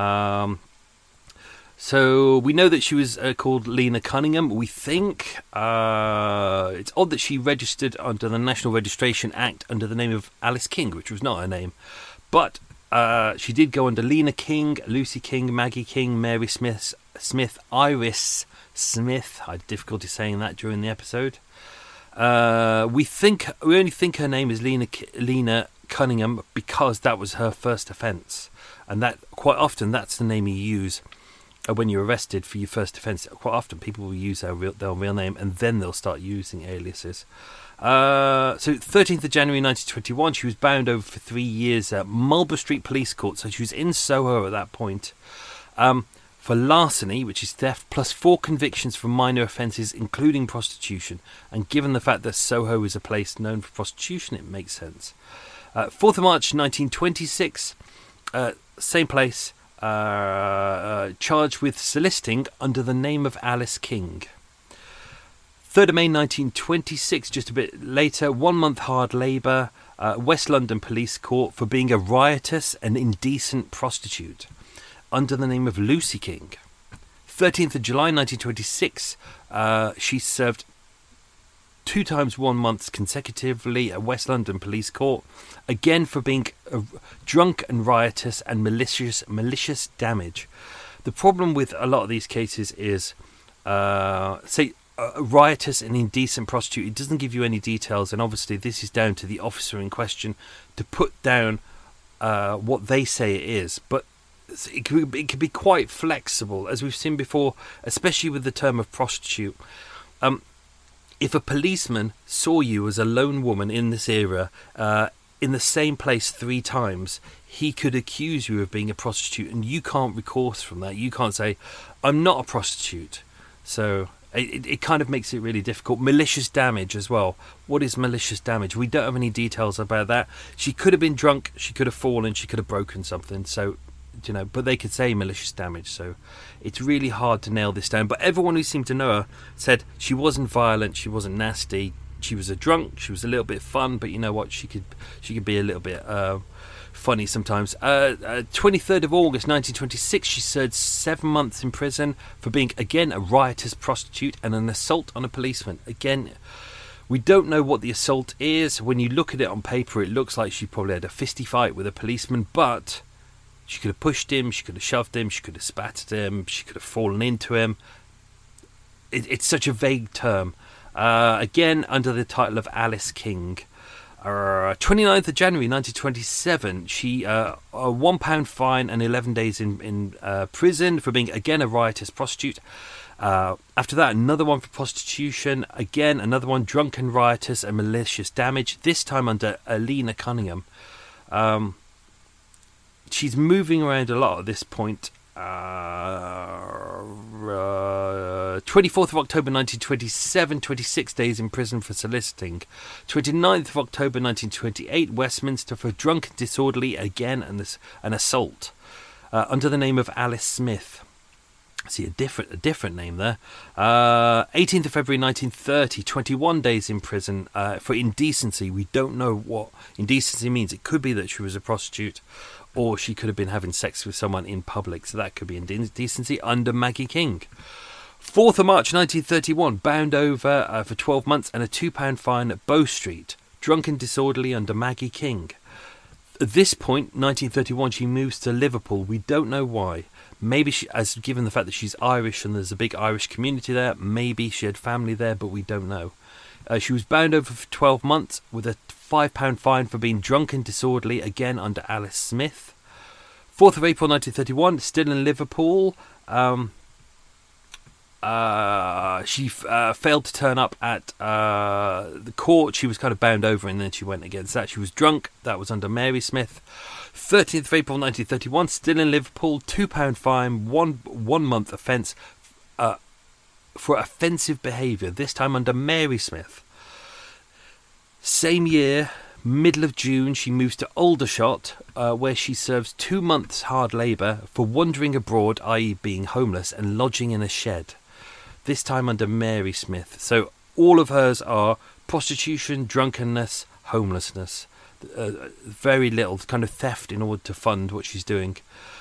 So we know that she was called Lena Cunningham. We think it's odd that she registered under the National Registration Act under the name of Alice King, which was not her name. But she did go under Lena King, Lucy King, Maggie King, Mary Smith, Iris Smith. I had difficulty saying that during the episode. We only think her name is Lena Cunningham because that was her first offence, and that quite often that's the name you use when you're arrested for your first offence. Quite often people will use their real name and then they'll start using aliases. So 13th of January 1921, she was bound over for 3 years at Marlborough Street Police Court, so she was in Soho at that point, for larceny, which is theft, plus 4 convictions for minor offences, including prostitution. And given the fact that Soho is a place known for prostitution, it makes sense. 4th of March 1926, same place, charged with soliciting under the name of Alice King. 3rd of May 1926, just a bit later, 1 month hard labour, West London Police Court for being a riotous and indecent prostitute under the name of Lucy King. 13th of July 1926, she served 2 times 1 month consecutively at West London Police Court, again for being drunk and riotous and malicious damage. The problem with a lot of these cases is, say, a riotous and indecent prostitute, it doesn't give you any details, and obviously this is down to the officer in question to put down what they say it is. But it can be quite flexible, as we've seen before, especially with the term of prostitute. If a policeman saw you as a lone woman in this era, in the same place 3 times, he could accuse you of being a prostitute, and you can't recourse from that. You can't say, I'm not a prostitute. So it kind of makes it really difficult. Malicious damage as well. What is malicious damage? We don't have any details about that. She could have been drunk, she could have fallen, she could have broken something. So, you know, but they could say malicious damage. So it's really hard to nail this down. But everyone who seemed to know her said she wasn't violent, she wasn't nasty. She was a drunk, she was a little bit fun, but you know what, she could be a little bit funny sometimes. 23rd of August 1926, she served 7 months in prison for being, again, a riotous prostitute and an assault on a policeman. Again, we don't know what the assault is. When you look at it on paper, it looks like she probably had a fisty fight with a policeman, but she could have pushed him, she could have shoved him, she could have spat at him, she could have fallen into him. It's such a vague term. Again, under the title of Alice King. 29th of January 1927, she a £1 fine and 11 days in prison for being, again, a riotous prostitute. After that, another one for prostitution. Again, another one, drunken, riotous and malicious damage, this time under Alina Cunningham. She's moving around a lot at this point. 24th of October 1927, 26 days in prison for soliciting. 29th of October 1928, Westminster for drunk and disorderly, again, and an assault under the name of Alice Smith. See, a different name there. 18th of February 1930, 21 days in prison for indecency. We don't know what indecency means. It could be that she was a prostitute, or she could have been having sex with someone in public, so that could be indecency under Maggie King. 4th of March 1931, bound over for 12 months and a £2 fine at Bow Street, drunk and disorderly under Maggie King. At this point, 1931, she moves to Liverpool. We don't know why. Maybe she, as given the fact that she's Irish and there's a big Irish community there, maybe she had family there, but we don't know. She was bound over for 12 months with a £5 fine for being drunk and disorderly, again under Alice Smith. 4th of April 1931, still in Liverpool. She failed to turn up at the court. She was kind of bound over and then she went against that. She was drunk. That was under Mary Smith. 13th of April 1931, still in Liverpool, £2 fine, one month offence for offensive behaviour, this time under Mary Smith. Same year, middle of June, she moves to Aldershot, where she serves 2 months hard labour for wandering abroad, i.e. being homeless, and lodging in a shed. This time under Mary Smith. So all of hers are prostitution, drunkenness, homelessness. Very little kind of theft in order to fund what she's doing.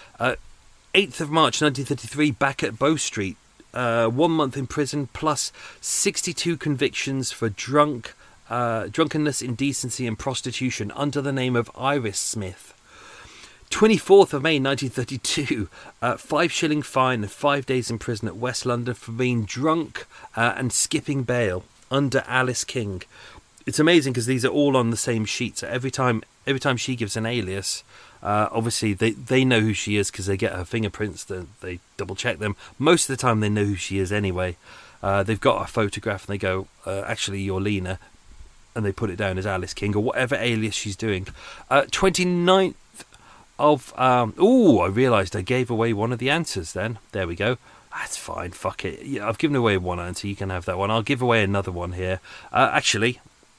8th of March 1933, back at Bow Street. 1 month in prison plus 62 convictions for drunkenness, indecency and prostitution under the name of Iris Smith. 24th of May 1932, 5 shilling fine and 5 days in prison at West London for being drunk and skipping bail under Alice King. It's amazing because these are all on the same sheet. So every time she gives an alias, obviously they know who she is because they get her fingerprints. They double check them. Most of the time they know who she is anyway. They've got a photograph and they go, actually you're Lena, and they put it down as Alice King or whatever alias she's doing. 29th of I realised I gave away one of the answers then. There we go. That's fine, fuck it. Yeah, I've given away one answer, you can have that one. I'll give away another one here. Actually,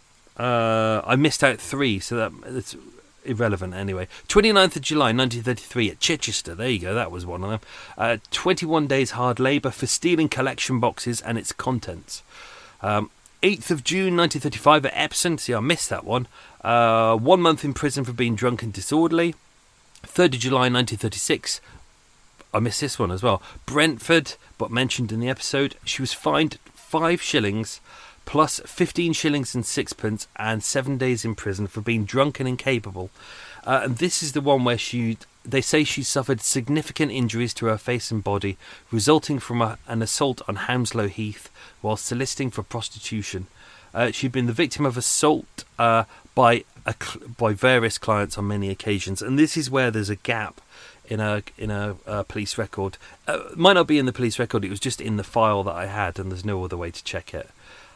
I missed out 3, so that's irrelevant anyway. 29th of July 1933 at Chichester. There you go, that was one of them. 21 days hard labour for stealing collection boxes and its contents. 8th of June 1935 at Epsom. See, I missed that one. 1 month in prison for being drunk and disorderly. 3rd of July 1936. I missed this one as well. Brentford, but mentioned in the episode. She was fined 5 shillings plus 15 shillings and sixpence and 7 days in prison for being drunk and incapable. And this is the one where they say she suffered significant injuries to her face and body, resulting from an assault on Hounslow Heath while soliciting for prostitution. She'd been the victim of assault by various clients on many occasions, and this is where there's a gap in a police record. Might not be in the police record; it was just in the file that I had, and there's no other way to check it.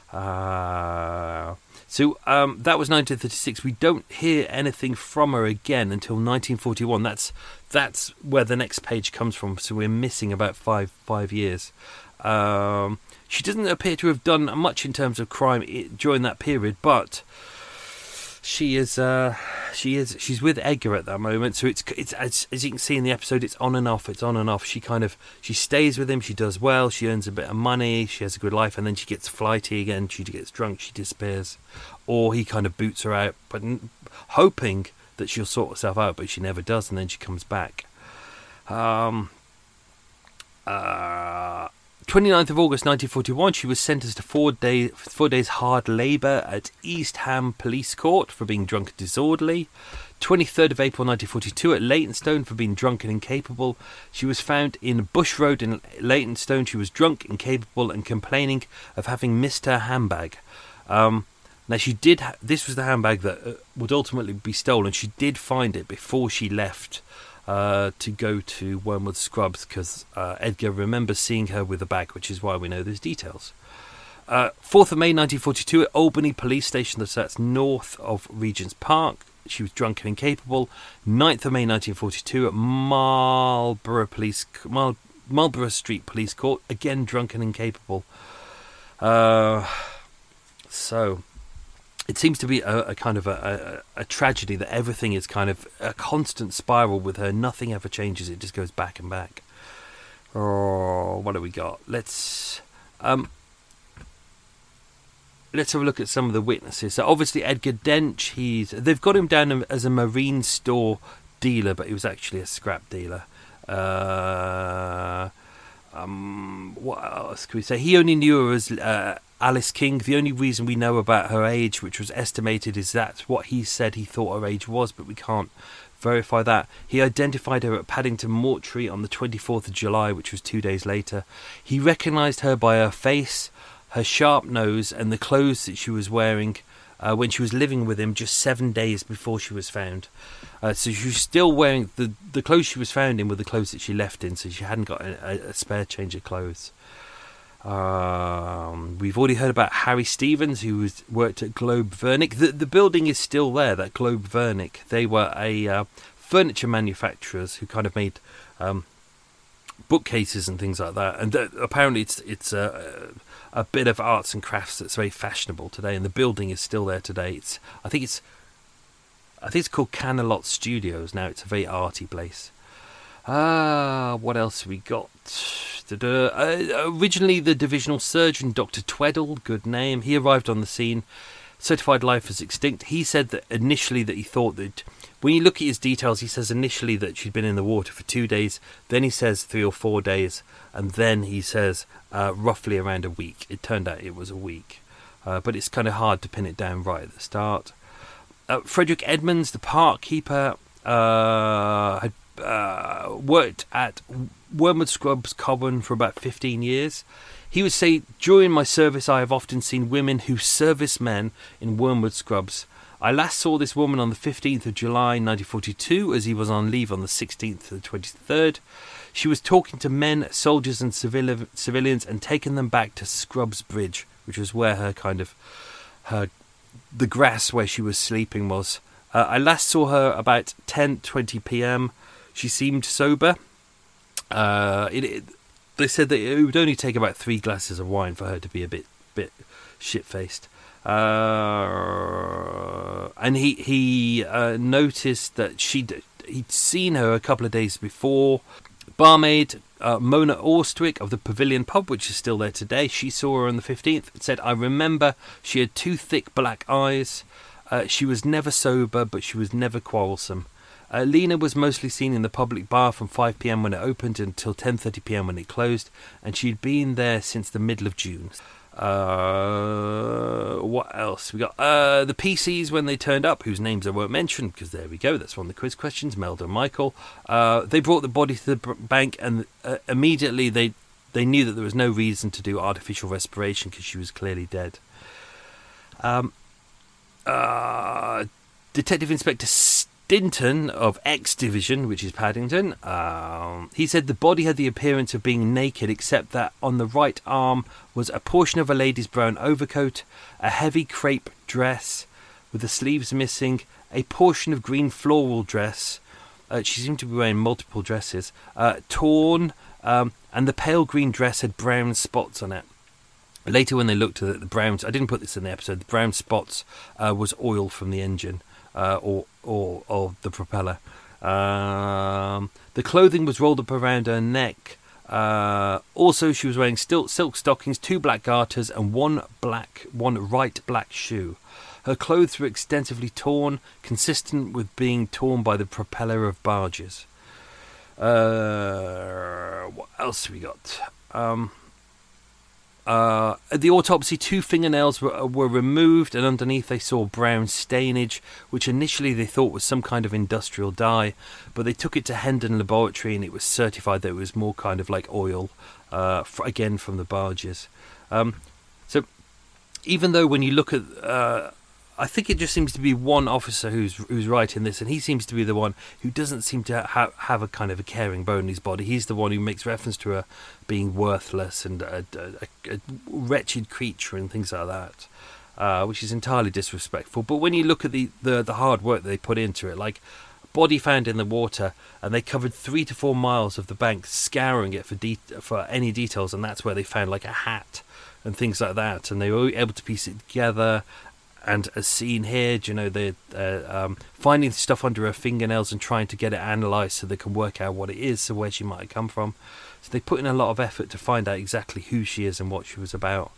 So that was 1936. We don't hear anything from her again until 1941. That's where the next page comes from. So we're missing about five years. She doesn't appear to have done much in terms of crime during that period, but she's with Edgar at that moment. So it's as you can see in the episode, it's on and off. She stays with him. She does well. She earns a bit of money. She has a good life, and then she gets flighty again. She gets drunk. She disappears, or he kind of boots her out, but hoping that she'll sort herself out, but she never does, and then she comes back. 29th of August 1941, she was sentenced to 4 days hard labour at East Ham Police Court for being drunk and disorderly. 23rd of April 1942 at Leytonstone for being drunk and incapable. She was found in Bush Road in Leytonstone. She was drunk, incapable, and complaining of having missed her handbag. Now this was the handbag that would ultimately be stolen. She did find it before she left to go to Wormwood Scrubs, because Edgar remembers seeing her with a bag, which is why we know those details. 4th of May 1942 at Albany Police Station, that's north of Regent's Park. She was drunk and incapable. 9th of May 1942 at Marlborough Street Police Court, again drunk and incapable. So it seems to be a kind of a tragedy that everything is kind of a constant spiral with her. Nothing ever changes. It just goes back and back. Oh, what have we got? Let's have a look at some of the witnesses. So obviously Edgar Dench, they've got him down as a marine store dealer, but he was actually a scrap dealer. What else can we say? He only knew her as Alice King. The only reason we know about her age, which was estimated, is that's what he said he thought her age was, but we can't verify that. He identified her at Paddington Mortuary on the 24th of July, which was 2 days later. He recognised her by her face, her sharp nose, and the clothes that she was wearing when she was living with him just 7 days before she was found. So she was still wearing the clothes she was found in were the clothes that she left in, so she hadn't got a spare change of clothes. We've already heard about Harry Stevens, who worked at Globe Vernick. The building is still there, that Globe Vernick. They were furniture manufacturers who kind of made bookcases and things like that. And apparently it's a bit of arts and crafts that's very fashionable today, and the building is still there today. I think it's called Canalot Studios now. It's a very arty place. What else have we got? Originally the divisional surgeon, Dr. Tweddle, good name, he arrived on the scene, certified life as extinct. He said that initially that he thought that, when you look at his details, he says initially that she'd been in the water for 2 days, then he says 3 or 4 days, and then he says roughly around a week. It turned out it was a week, but it's kind of hard to pin it down right at the start. Frederick Edmonds, the park keeper, had worked at Wormwood Scrubs Common for about 15 years. He would say, during my service I have often seen women who service men in Wormwood Scrubs. I last saw this woman on the 15th of July 1942 as he was on leave on the 16th to the 23rd. She was talking to men, soldiers and civilians, and taking them back to Scrubs Bridge, which was where the grass where she was sleeping was. I last saw her about 10:20 p.m. She seemed sober. They said that it would only take about 3 glasses of wine for her to be a bit shit-faced. And he noticed that he'd seen her a couple of days before. Barmaid Mona Orstwick of the Pavilion Pub, which is still there today, she saw her on the 15th and said, I remember she had 2 thick black eyes. She was never sober, but she was never quarrelsome. Lena was mostly seen in the public bar from 5 p.m. when it opened until 10:30 p.m. when it closed, and she'd been there since the middle of June. What else? We got the PCs when they turned up, whose names I won't mention, because there we go, that's one of the quiz questions, Melda and Michael. They brought the body to the bank, and immediately they knew that there was no reason to do artificial respiration because she was clearly dead. Detective Inspector Stinton of X Division, which is Paddington, he said the body had the appearance of being naked, except that on the right arm was a portion of a lady's brown overcoat, a heavy crepe dress with the sleeves missing, a portion of green floral dress, she seemed to be wearing multiple dresses, torn, and the pale green dress had brown spots on it. Later, when they looked at the browns, I didn't put this in the episode, the brown spots was oil from the engine or the propeller. The clothing was rolled up around her neck. Also, she was wearing silk stockings, 2 black garters, and one right black shoe. Her clothes were extensively torn, consistent with being torn by the propeller of barges. What else have we got? At the autopsy, 2 fingernails were removed, and underneath they saw brown stainage, which initially they thought was some kind of industrial dye, but they took it to Hendon Laboratory and it was certified that it was more kind of like oil, again from the barges. So even though when you look at... I think it just seems to be one officer who's right in this, and he seems to be the one who doesn't seem to have a kind of a caring bone in his body. He's the one who makes reference to her being worthless and a wretched creature and things like that, which is entirely disrespectful. But when you look at the hard work that they put into it, like body found in the water, and they covered 3 to 4 miles of the bank scouring it for any details, and that's where they found like a hat and things like that, and they were able to piece it together. And as seen here, you know, they're finding stuff under her fingernails and trying to get it analysed so they can work out what it is, so where she might have come from. So they put in a lot of effort to find out exactly who she is and what she was about.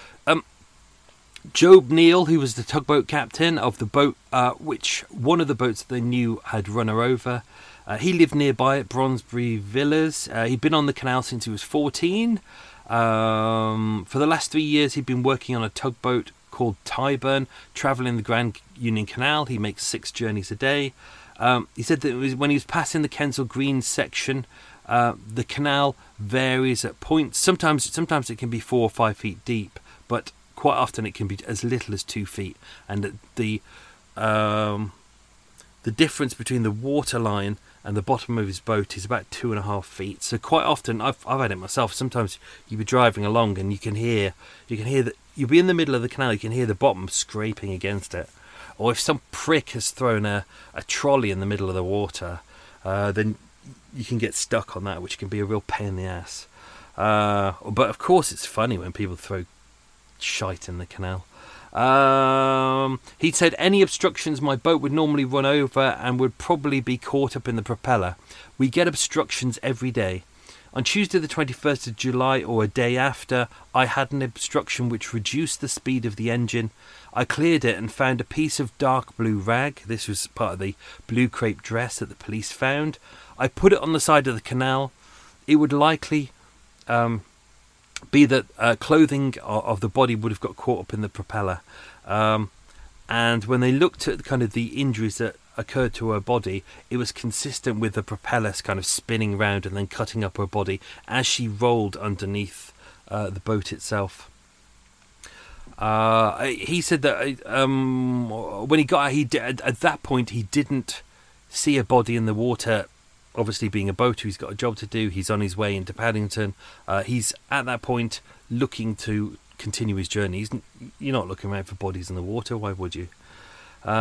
Job Neal, who was the tugboat captain of the boat, which one of the boats they knew had run her over, he lived nearby at Bronsbury Villas. He'd been on the canal since he was 14. For the last 3 years, he'd been working on a tugboat called Tyburn, travelling the Grand Union Canal. He makes 6 journeys a day. He said that it was when he was passing the Kensal Green section, the canal varies at points. Sometimes it can be 4 or 5 feet deep, but quite often it can be as little as 2 feet. And the difference between the water line and the bottom of his boat is about 2.5 feet. So quite often, I've had it myself. Sometimes you'll be driving along and you can hear that you'll be in the middle of the canal. You can hear the bottom scraping against it, or if some prick has thrown a trolley in the middle of the water, then you can get stuck on that, which can be a real pain in the ass. But of course, it's funny when people throw shite in the canal. He said any obstructions my boat would normally run over and would probably be caught up in the propeller. We get obstructions every day. On Tuesday the 21st of July, or a day after, I had an obstruction which reduced the speed of the engine. I cleared it and found a piece of dark blue rag. This was part of the blue crepe dress that the police found. I put it on the side of the canal. It would likely be that clothing of the body would have got caught up in the propeller. And when they looked at kind of the injuries that occurred to her body, it was consistent with the propellers kind of spinning round and then cutting up her body as she rolled underneath the boat itself. He said that when he got out, at that point he didn't see a body in the water. Obviously, being a boater, he's got a job to do. He's on his way into Paddington. He's at that point looking to continue his journey. You're not looking around for bodies in the water. Why would you? What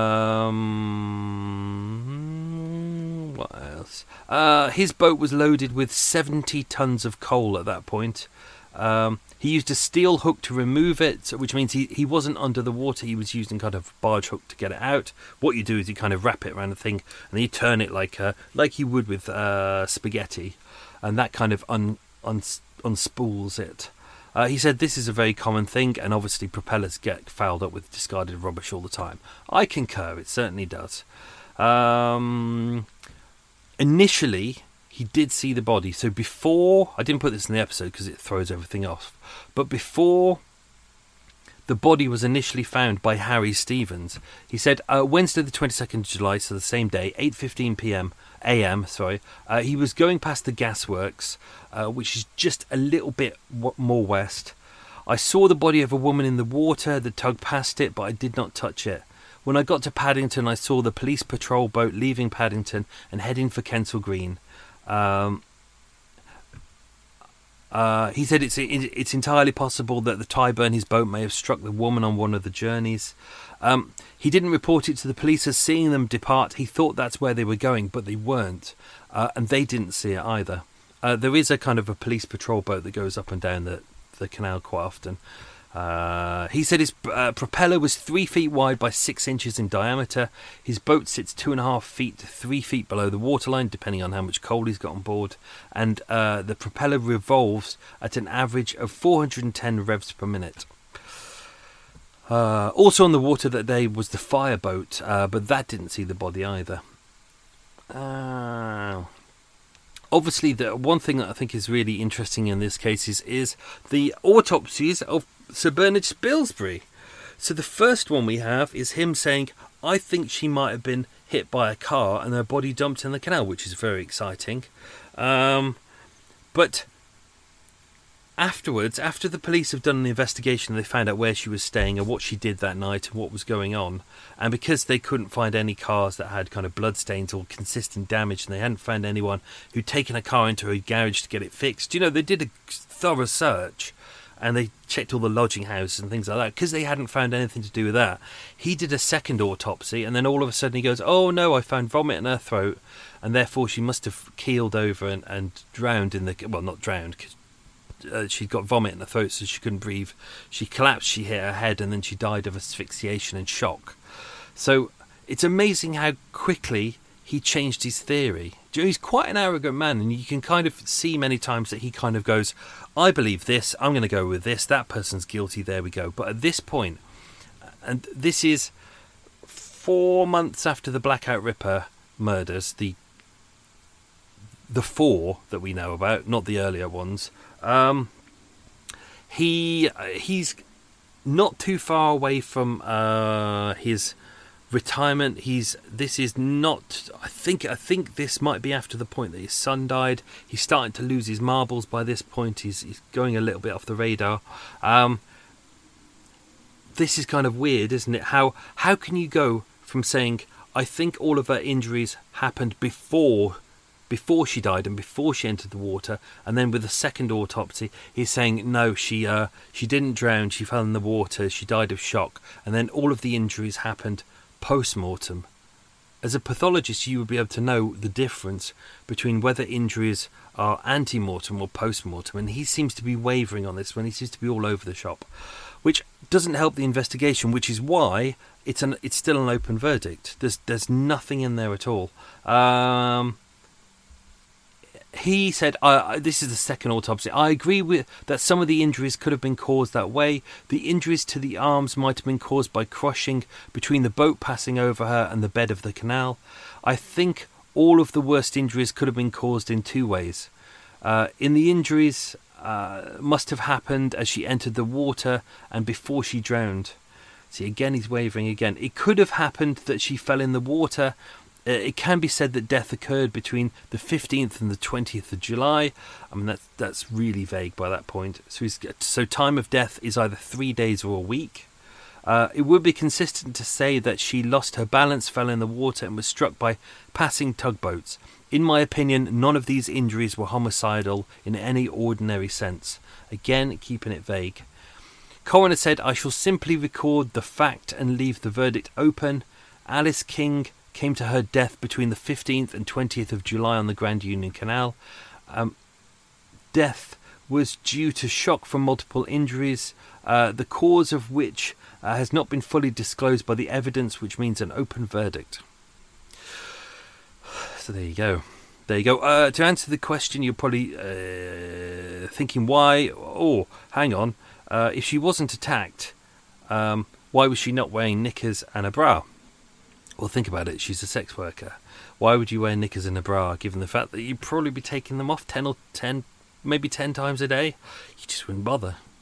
else? His boat was loaded with 70 tons of coal at that point. He used a steel hook to remove it, which means he wasn't under the water. He was using kind of barge hook to get it out. What you do is you kind of wrap it around the thing and then you turn it like you would with spaghetti, and that kind of unspools it. He said this is a very common thing, and obviously propellers get fouled up with discarded rubbish all the time. I concur, it certainly does. Initially, he did see the body. So before, I didn't put this in the episode because it throws everything off, but before the body was initially found by Harry Stevens. He said Wednesday the 22nd of July, so the same day, 8:15 a.m. He was going past the gasworks, which is just a little bit more west. I saw the body of a woman in the water. The tug passed it, but I did not touch it. When I got to Paddington, I saw the police patrol boat leaving Paddington and heading for Kensal Green. He said it's entirely possible that the Tyburn, his boat, may have struck the woman on one of the journeys. He didn't report it to the police as seeing them depart. He thought that's where they were going, but they weren't, and they didn't see it either. There is a kind of a police patrol boat that goes up and down the canal quite often. He said his propeller was 3 feet wide by 6 inches in diameter. His boat sits 2.5 feet to 3 feet below the waterline, depending on how much coal he's got on board. And the propeller revolves at an average of 410 revs per minute. Also on the water that day was the fireboat, but that didn't see the body either. Obviously, the one thing that I think is really interesting in this case is the autopsies of Sir Bernard Spilsbury. So the first one we have is him saying, I think she might have been hit by a car and her body dumped in the canal, which is very exciting. But afterwards, after the police have done an investigation, they found out where she was staying and what she did that night and what was going on. And because they couldn't find any cars that had kind of bloodstains or consistent damage, and they hadn't found anyone who'd taken a car into a garage to get it fixed, you know, they did a thorough search and they checked all the lodging houses and things like that. Because they hadn't found anything to do with that, he did a second autopsy, and then all of a sudden he goes, oh no, I found vomit in her throat, and therefore she must have keeled over and drowned in the... Well, not drowned, because she'd got vomit in her throat, so she couldn't breathe. She collapsed, she hit her head, and then she died of asphyxiation and shock. So it's amazing how quickly he changed his theory. He's quite an arrogant man, and you can kind of see many times that he kind of goes, I believe this, I'm going to go with this, that person's guilty, there we go. But at this point, and this is 4 months after the Blackout Ripper murders, the 4 that we know about, not the earlier ones. He's not too far away from his retirement. This is not. I think this might be after the point that his son died. He's starting to lose his marbles by this point. He's going a little bit off the radar. This is kind of weird, isn't it? How can you go from saying I think all of her injuries happened before she died and before she entered the water, and then with the second autopsy he's saying no, she didn't drown, she fell in the water, she died of shock, and then all of the injuries happened post-mortem. As a pathologist, you would be able to know the difference between whether injuries are ante-mortem or post-mortem, and he seems to be wavering on this one. He seems to be all over the shop, which doesn't help the investigation, which is why it's still an open verdict. There's nothing in there at all. He said, this is the second autopsy, I agree with that some of the injuries could have been caused that way. The injuries to the arms might have been caused by crushing between the boat passing over her and the bed of the canal. I think all of the worst injuries could have been caused in 2 ways. In the injuries must have happened as she entered the water and before she drowned. See, again, he's wavering again. It could have happened that she fell in the water. It can be said that death occurred between the 15th and the 20th of July. I mean, that's really vague by that point. So time of death is either 3 days or a week. It would be consistent to say that she lost her balance, fell in the water, and was struck by passing tugboats. In my opinion, none of these injuries were homicidal in any ordinary sense. Again, keeping it vague. Coroner said, I shall simply record the fact and leave the verdict open. Alice King came to her death between the 15th and 20th of July on the Grand Union Canal. Death was due to shock from multiple injuries, the cause of which has not been fully disclosed by the evidence, which means an open verdict. So there you go. To answer the question, you're probably thinking why. Oh, hang on. If she wasn't attacked, why was she not wearing knickers and a bra? Well, think about it. She's a sex worker. Why would you wear knickers and a bra, given the fact that you'd probably be taking them off 10 times a day? You just wouldn't bother.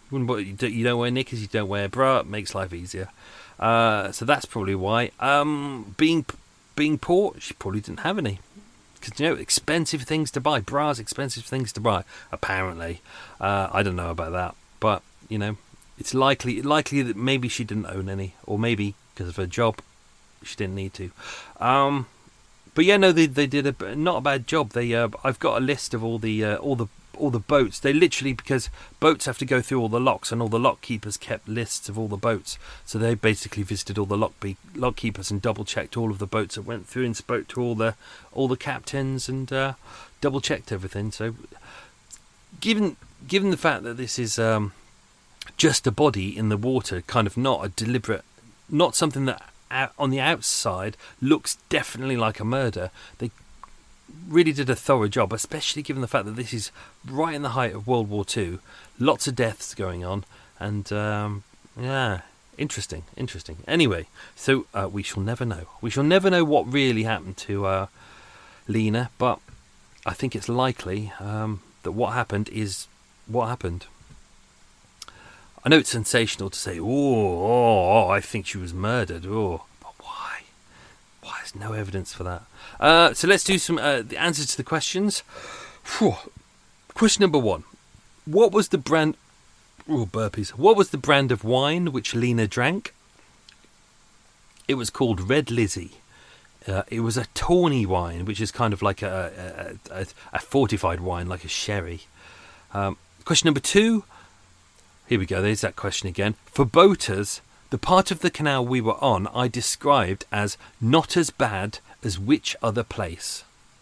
You don't wear knickers, you don't wear a bra. It makes life easier. So that's probably why. Being poor, she probably didn't have any. Because, expensive things to buy. Bras, expensive things to buy, apparently. I don't know about that. But, it's likely that maybe she didn't own any. Or maybe, because of her job, she didn't need to. But yeah, no, they did not a bad job. I've got a list of all the boats. They literally, because boats have to go through all the locks, and all the lock keepers kept lists of all the boats. So they basically visited all the lock keepers and double checked all of the boats that went through, and spoke to all the captains and double checked everything. So given the fact that this is just a body in the water, kind of not a deliberate, not something that on the outside looks definitely like a murder, they really did a thorough job, especially given the fact that this is right in the height of World War II. Lots of deaths going on, and interesting. Anyway, so we shall never know. We shall never know what really happened to Lena, but I think it's likely that what happened is what happened. I know it's sensational to say, I think she was murdered. But why? Why? There's no evidence for that. So let's do some the answers to the questions. Question number 1. What was the brand... burpees. What was the brand of wine which Lena drank? It was called Red Lizzie. It was a tawny wine, which is kind of like a fortified wine, like a sherry. Question number 2. Here we go, there's that question again. For boaters, the part of the canal we were on I described as not as bad as which other place?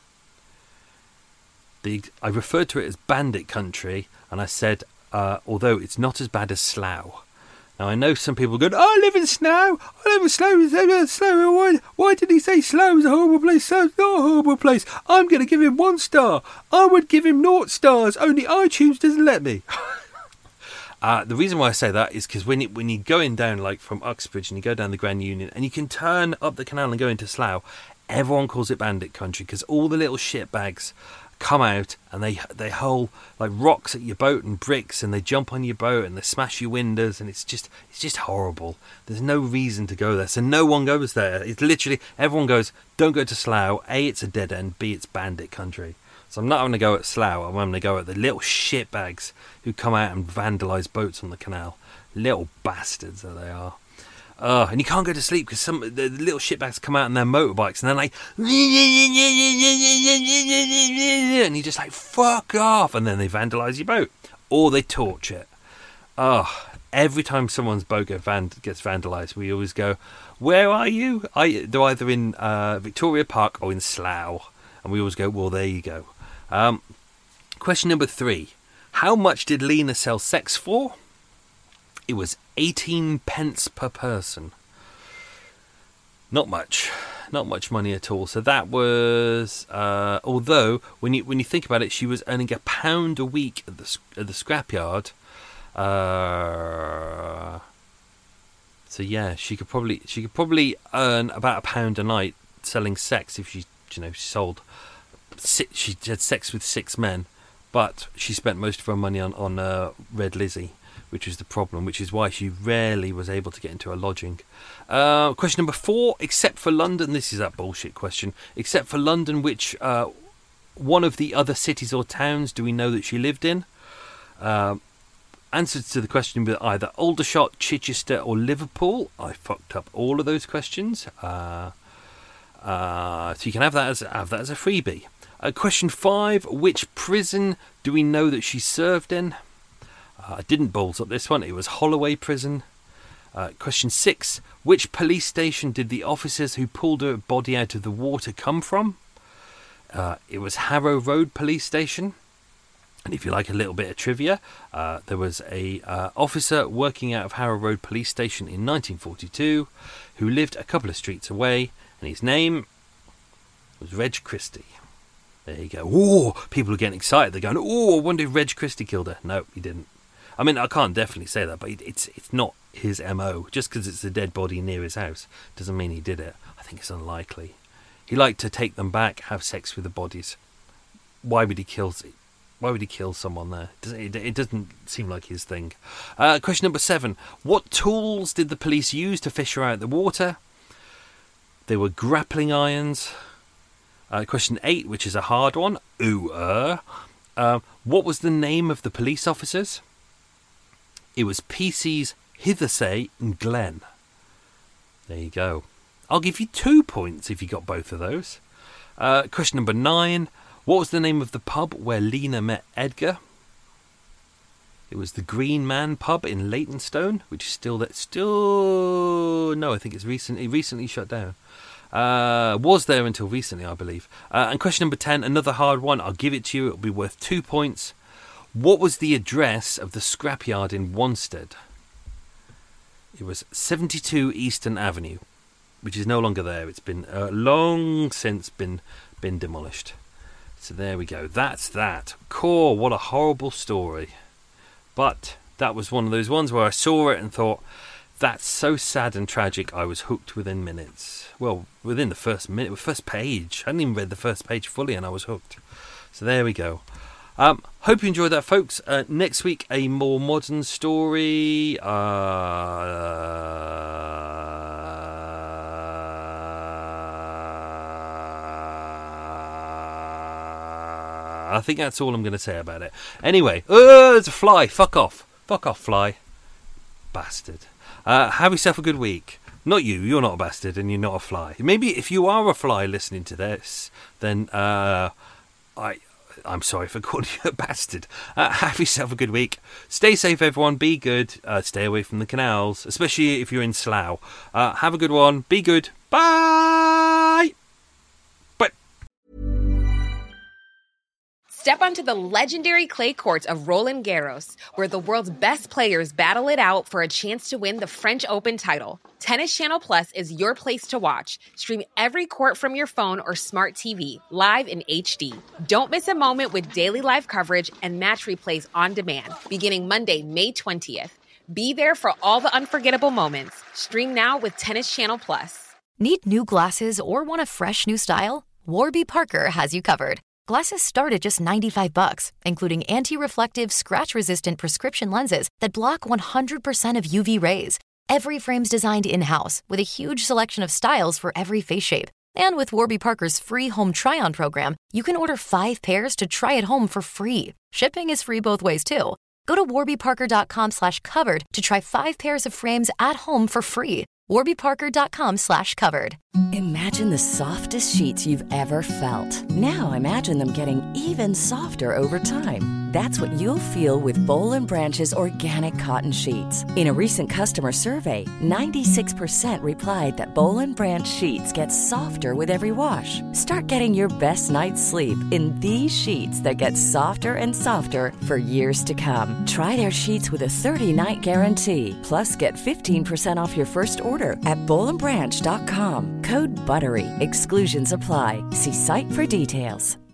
I referred to it as Bandit Country, and I said, although it's not as bad as Slough. Now, I know some people go, I live in Slough. Why did he say Slough is a horrible place? Slough's not a horrible place. I'm going to give him 1 star. I would give him 0 stars, only iTunes doesn't let me. The reason why I say that is because when you're going down, like from Uxbridge, and you go down the Grand Union, and you can turn up the canal and go into Slough, everyone calls it Bandit Country because all the little shitbags come out and they hurl like rocks at your boat and bricks, and they jump on your boat and they smash your windows, and it's just horrible. There's no reason to go there, so no one goes there. It's literally everyone goes, don't go to Slough. A, it's a dead end. B, it's Bandit Country. So I'm not going to go at Slough. I'm going to go at the little shitbags who come out and vandalise boats on the canal. Little bastards that they are. And you can't go to sleep because the little shitbags come out on their motorbikes and they're like, and you're just like, fuck off. And then they vandalise your boat. Or they torch it. Every time someone's boat gets vandalised, we always go, where are you? They're either in Victoria Park or in Slough. And we always go, well, there you go. Question number 3. How much did Lena sell sex for? It was 18 pence per person. Not much money at all. So that was, although when you think about it, she was earning £1 a week at the scrapyard. So yeah, she could probably earn about £1 a night selling sex if she sold. She had sex with 6 men, but she spent most of her money on Red Lizzie, which is the problem, which is why she rarely was able to get into a lodging. Question number 4, except for London, this is that bullshit question, except for London, which one of the other cities or towns do we know that she lived in? Answers to the question were either Aldershot, Chichester or Liverpool. I fucked up all of those questions. So you can have that as a freebie. Question 5, which prison do we know that she served in? I didn't balls up this one. It was Holloway Prison. Question 6, which police station did the officers who pulled her body out of the water come from? It was Harrow Road Police Station. And if you like a little bit of trivia, there was a officer working out of Harrow Road Police Station in 1942 who lived a couple of streets away, and his name was Reg Christie. There you go. Oh, people are getting excited. They're going, I wonder if Reg Christie killed her. No, he didn't. I mean, I can't definitely say that, but it's not his MO. Just because it's a dead body near his house doesn't mean he did it. I think it's unlikely. He liked to take them back, have sex with the bodies. Why would he kill Why would he kill someone there? It doesn't seem like his thing. Question number 7. What tools did the police use to fish her out of the water? They were grappling irons. Question 8, which is a hard one. What was the name of the police officers? It was PCs Hithersay and Glenn. There you go. I'll give you 2 points if you got both of those. Question number 9. What was the name of the pub where Lena met Edgar? It was the Green Man pub in Leytonstone, which is still there. No, I think it's recently shut down. Was there until recently, I believe. And question number 10, another hard one. I'll give it to you. It'll be worth 2 points. What was the address of the scrapyard in Wanstead? It was 72 Eastern Avenue, which is no longer there. It's been long since been demolished. So there we go. That's that. Core, what a horrible story. But that was one of those ones where I saw it and thought, that's so sad and tragic, I was hooked within minutes. Well, within the first page. I hadn't even read the first page fully and I was hooked. So there we go. Hope you enjoyed that, folks. Next week, a more modern story. I think that's all I'm going to say about it. Anyway, there's a fly. Fuck off. Fuck off, fly. Bastard. Have yourself a good week. Not you. You're not a bastard and you're not a fly. Maybe if you are a fly listening to this, then I'm sorry for calling you a bastard. Have yourself a good week. Stay safe, everyone. Be good. Stay away from the canals, especially if you're in Slough. Have a good one. Be good. Bye. Bye. Step onto the legendary clay courts of Roland Garros, where the world's best players battle it out for a chance to win the French Open title. Tennis Channel Plus is your place to watch. Stream every court from your phone or smart TV, live in HD. Don't miss a moment with daily live coverage and match replays on demand, beginning Monday, May 20th. Be there for all the unforgettable moments. Stream now with Tennis Channel Plus. Need new glasses or want a fresh new style? Warby Parker has you covered. Glasses start at just $95, including anti-reflective, scratch-resistant prescription lenses that block 100% of UV rays. Every frame's designed in-house with a huge selection of styles for every face shape. And with Warby Parker's free home try-on program, you can order 5 pairs to try at home for free. Shipping is free both ways, too. Go to warbyparker.com/covered to try 5 pairs of frames at home for free. warbyparker.com/covered. Imagine the softest sheets you've ever felt. Now imagine them getting even softer over time. That's what you'll feel with Boll & Branch's organic cotton sheets. In a recent customer survey, 96% replied that Boll & Branch sheets get softer with every wash. Start getting your best night's sleep in these sheets that get softer and softer for years to come. Try their sheets with a 30-night guarantee. Plus, get 15% off your first order at bollandbranch.com. Code BUTTERY. Exclusions apply. See site for details.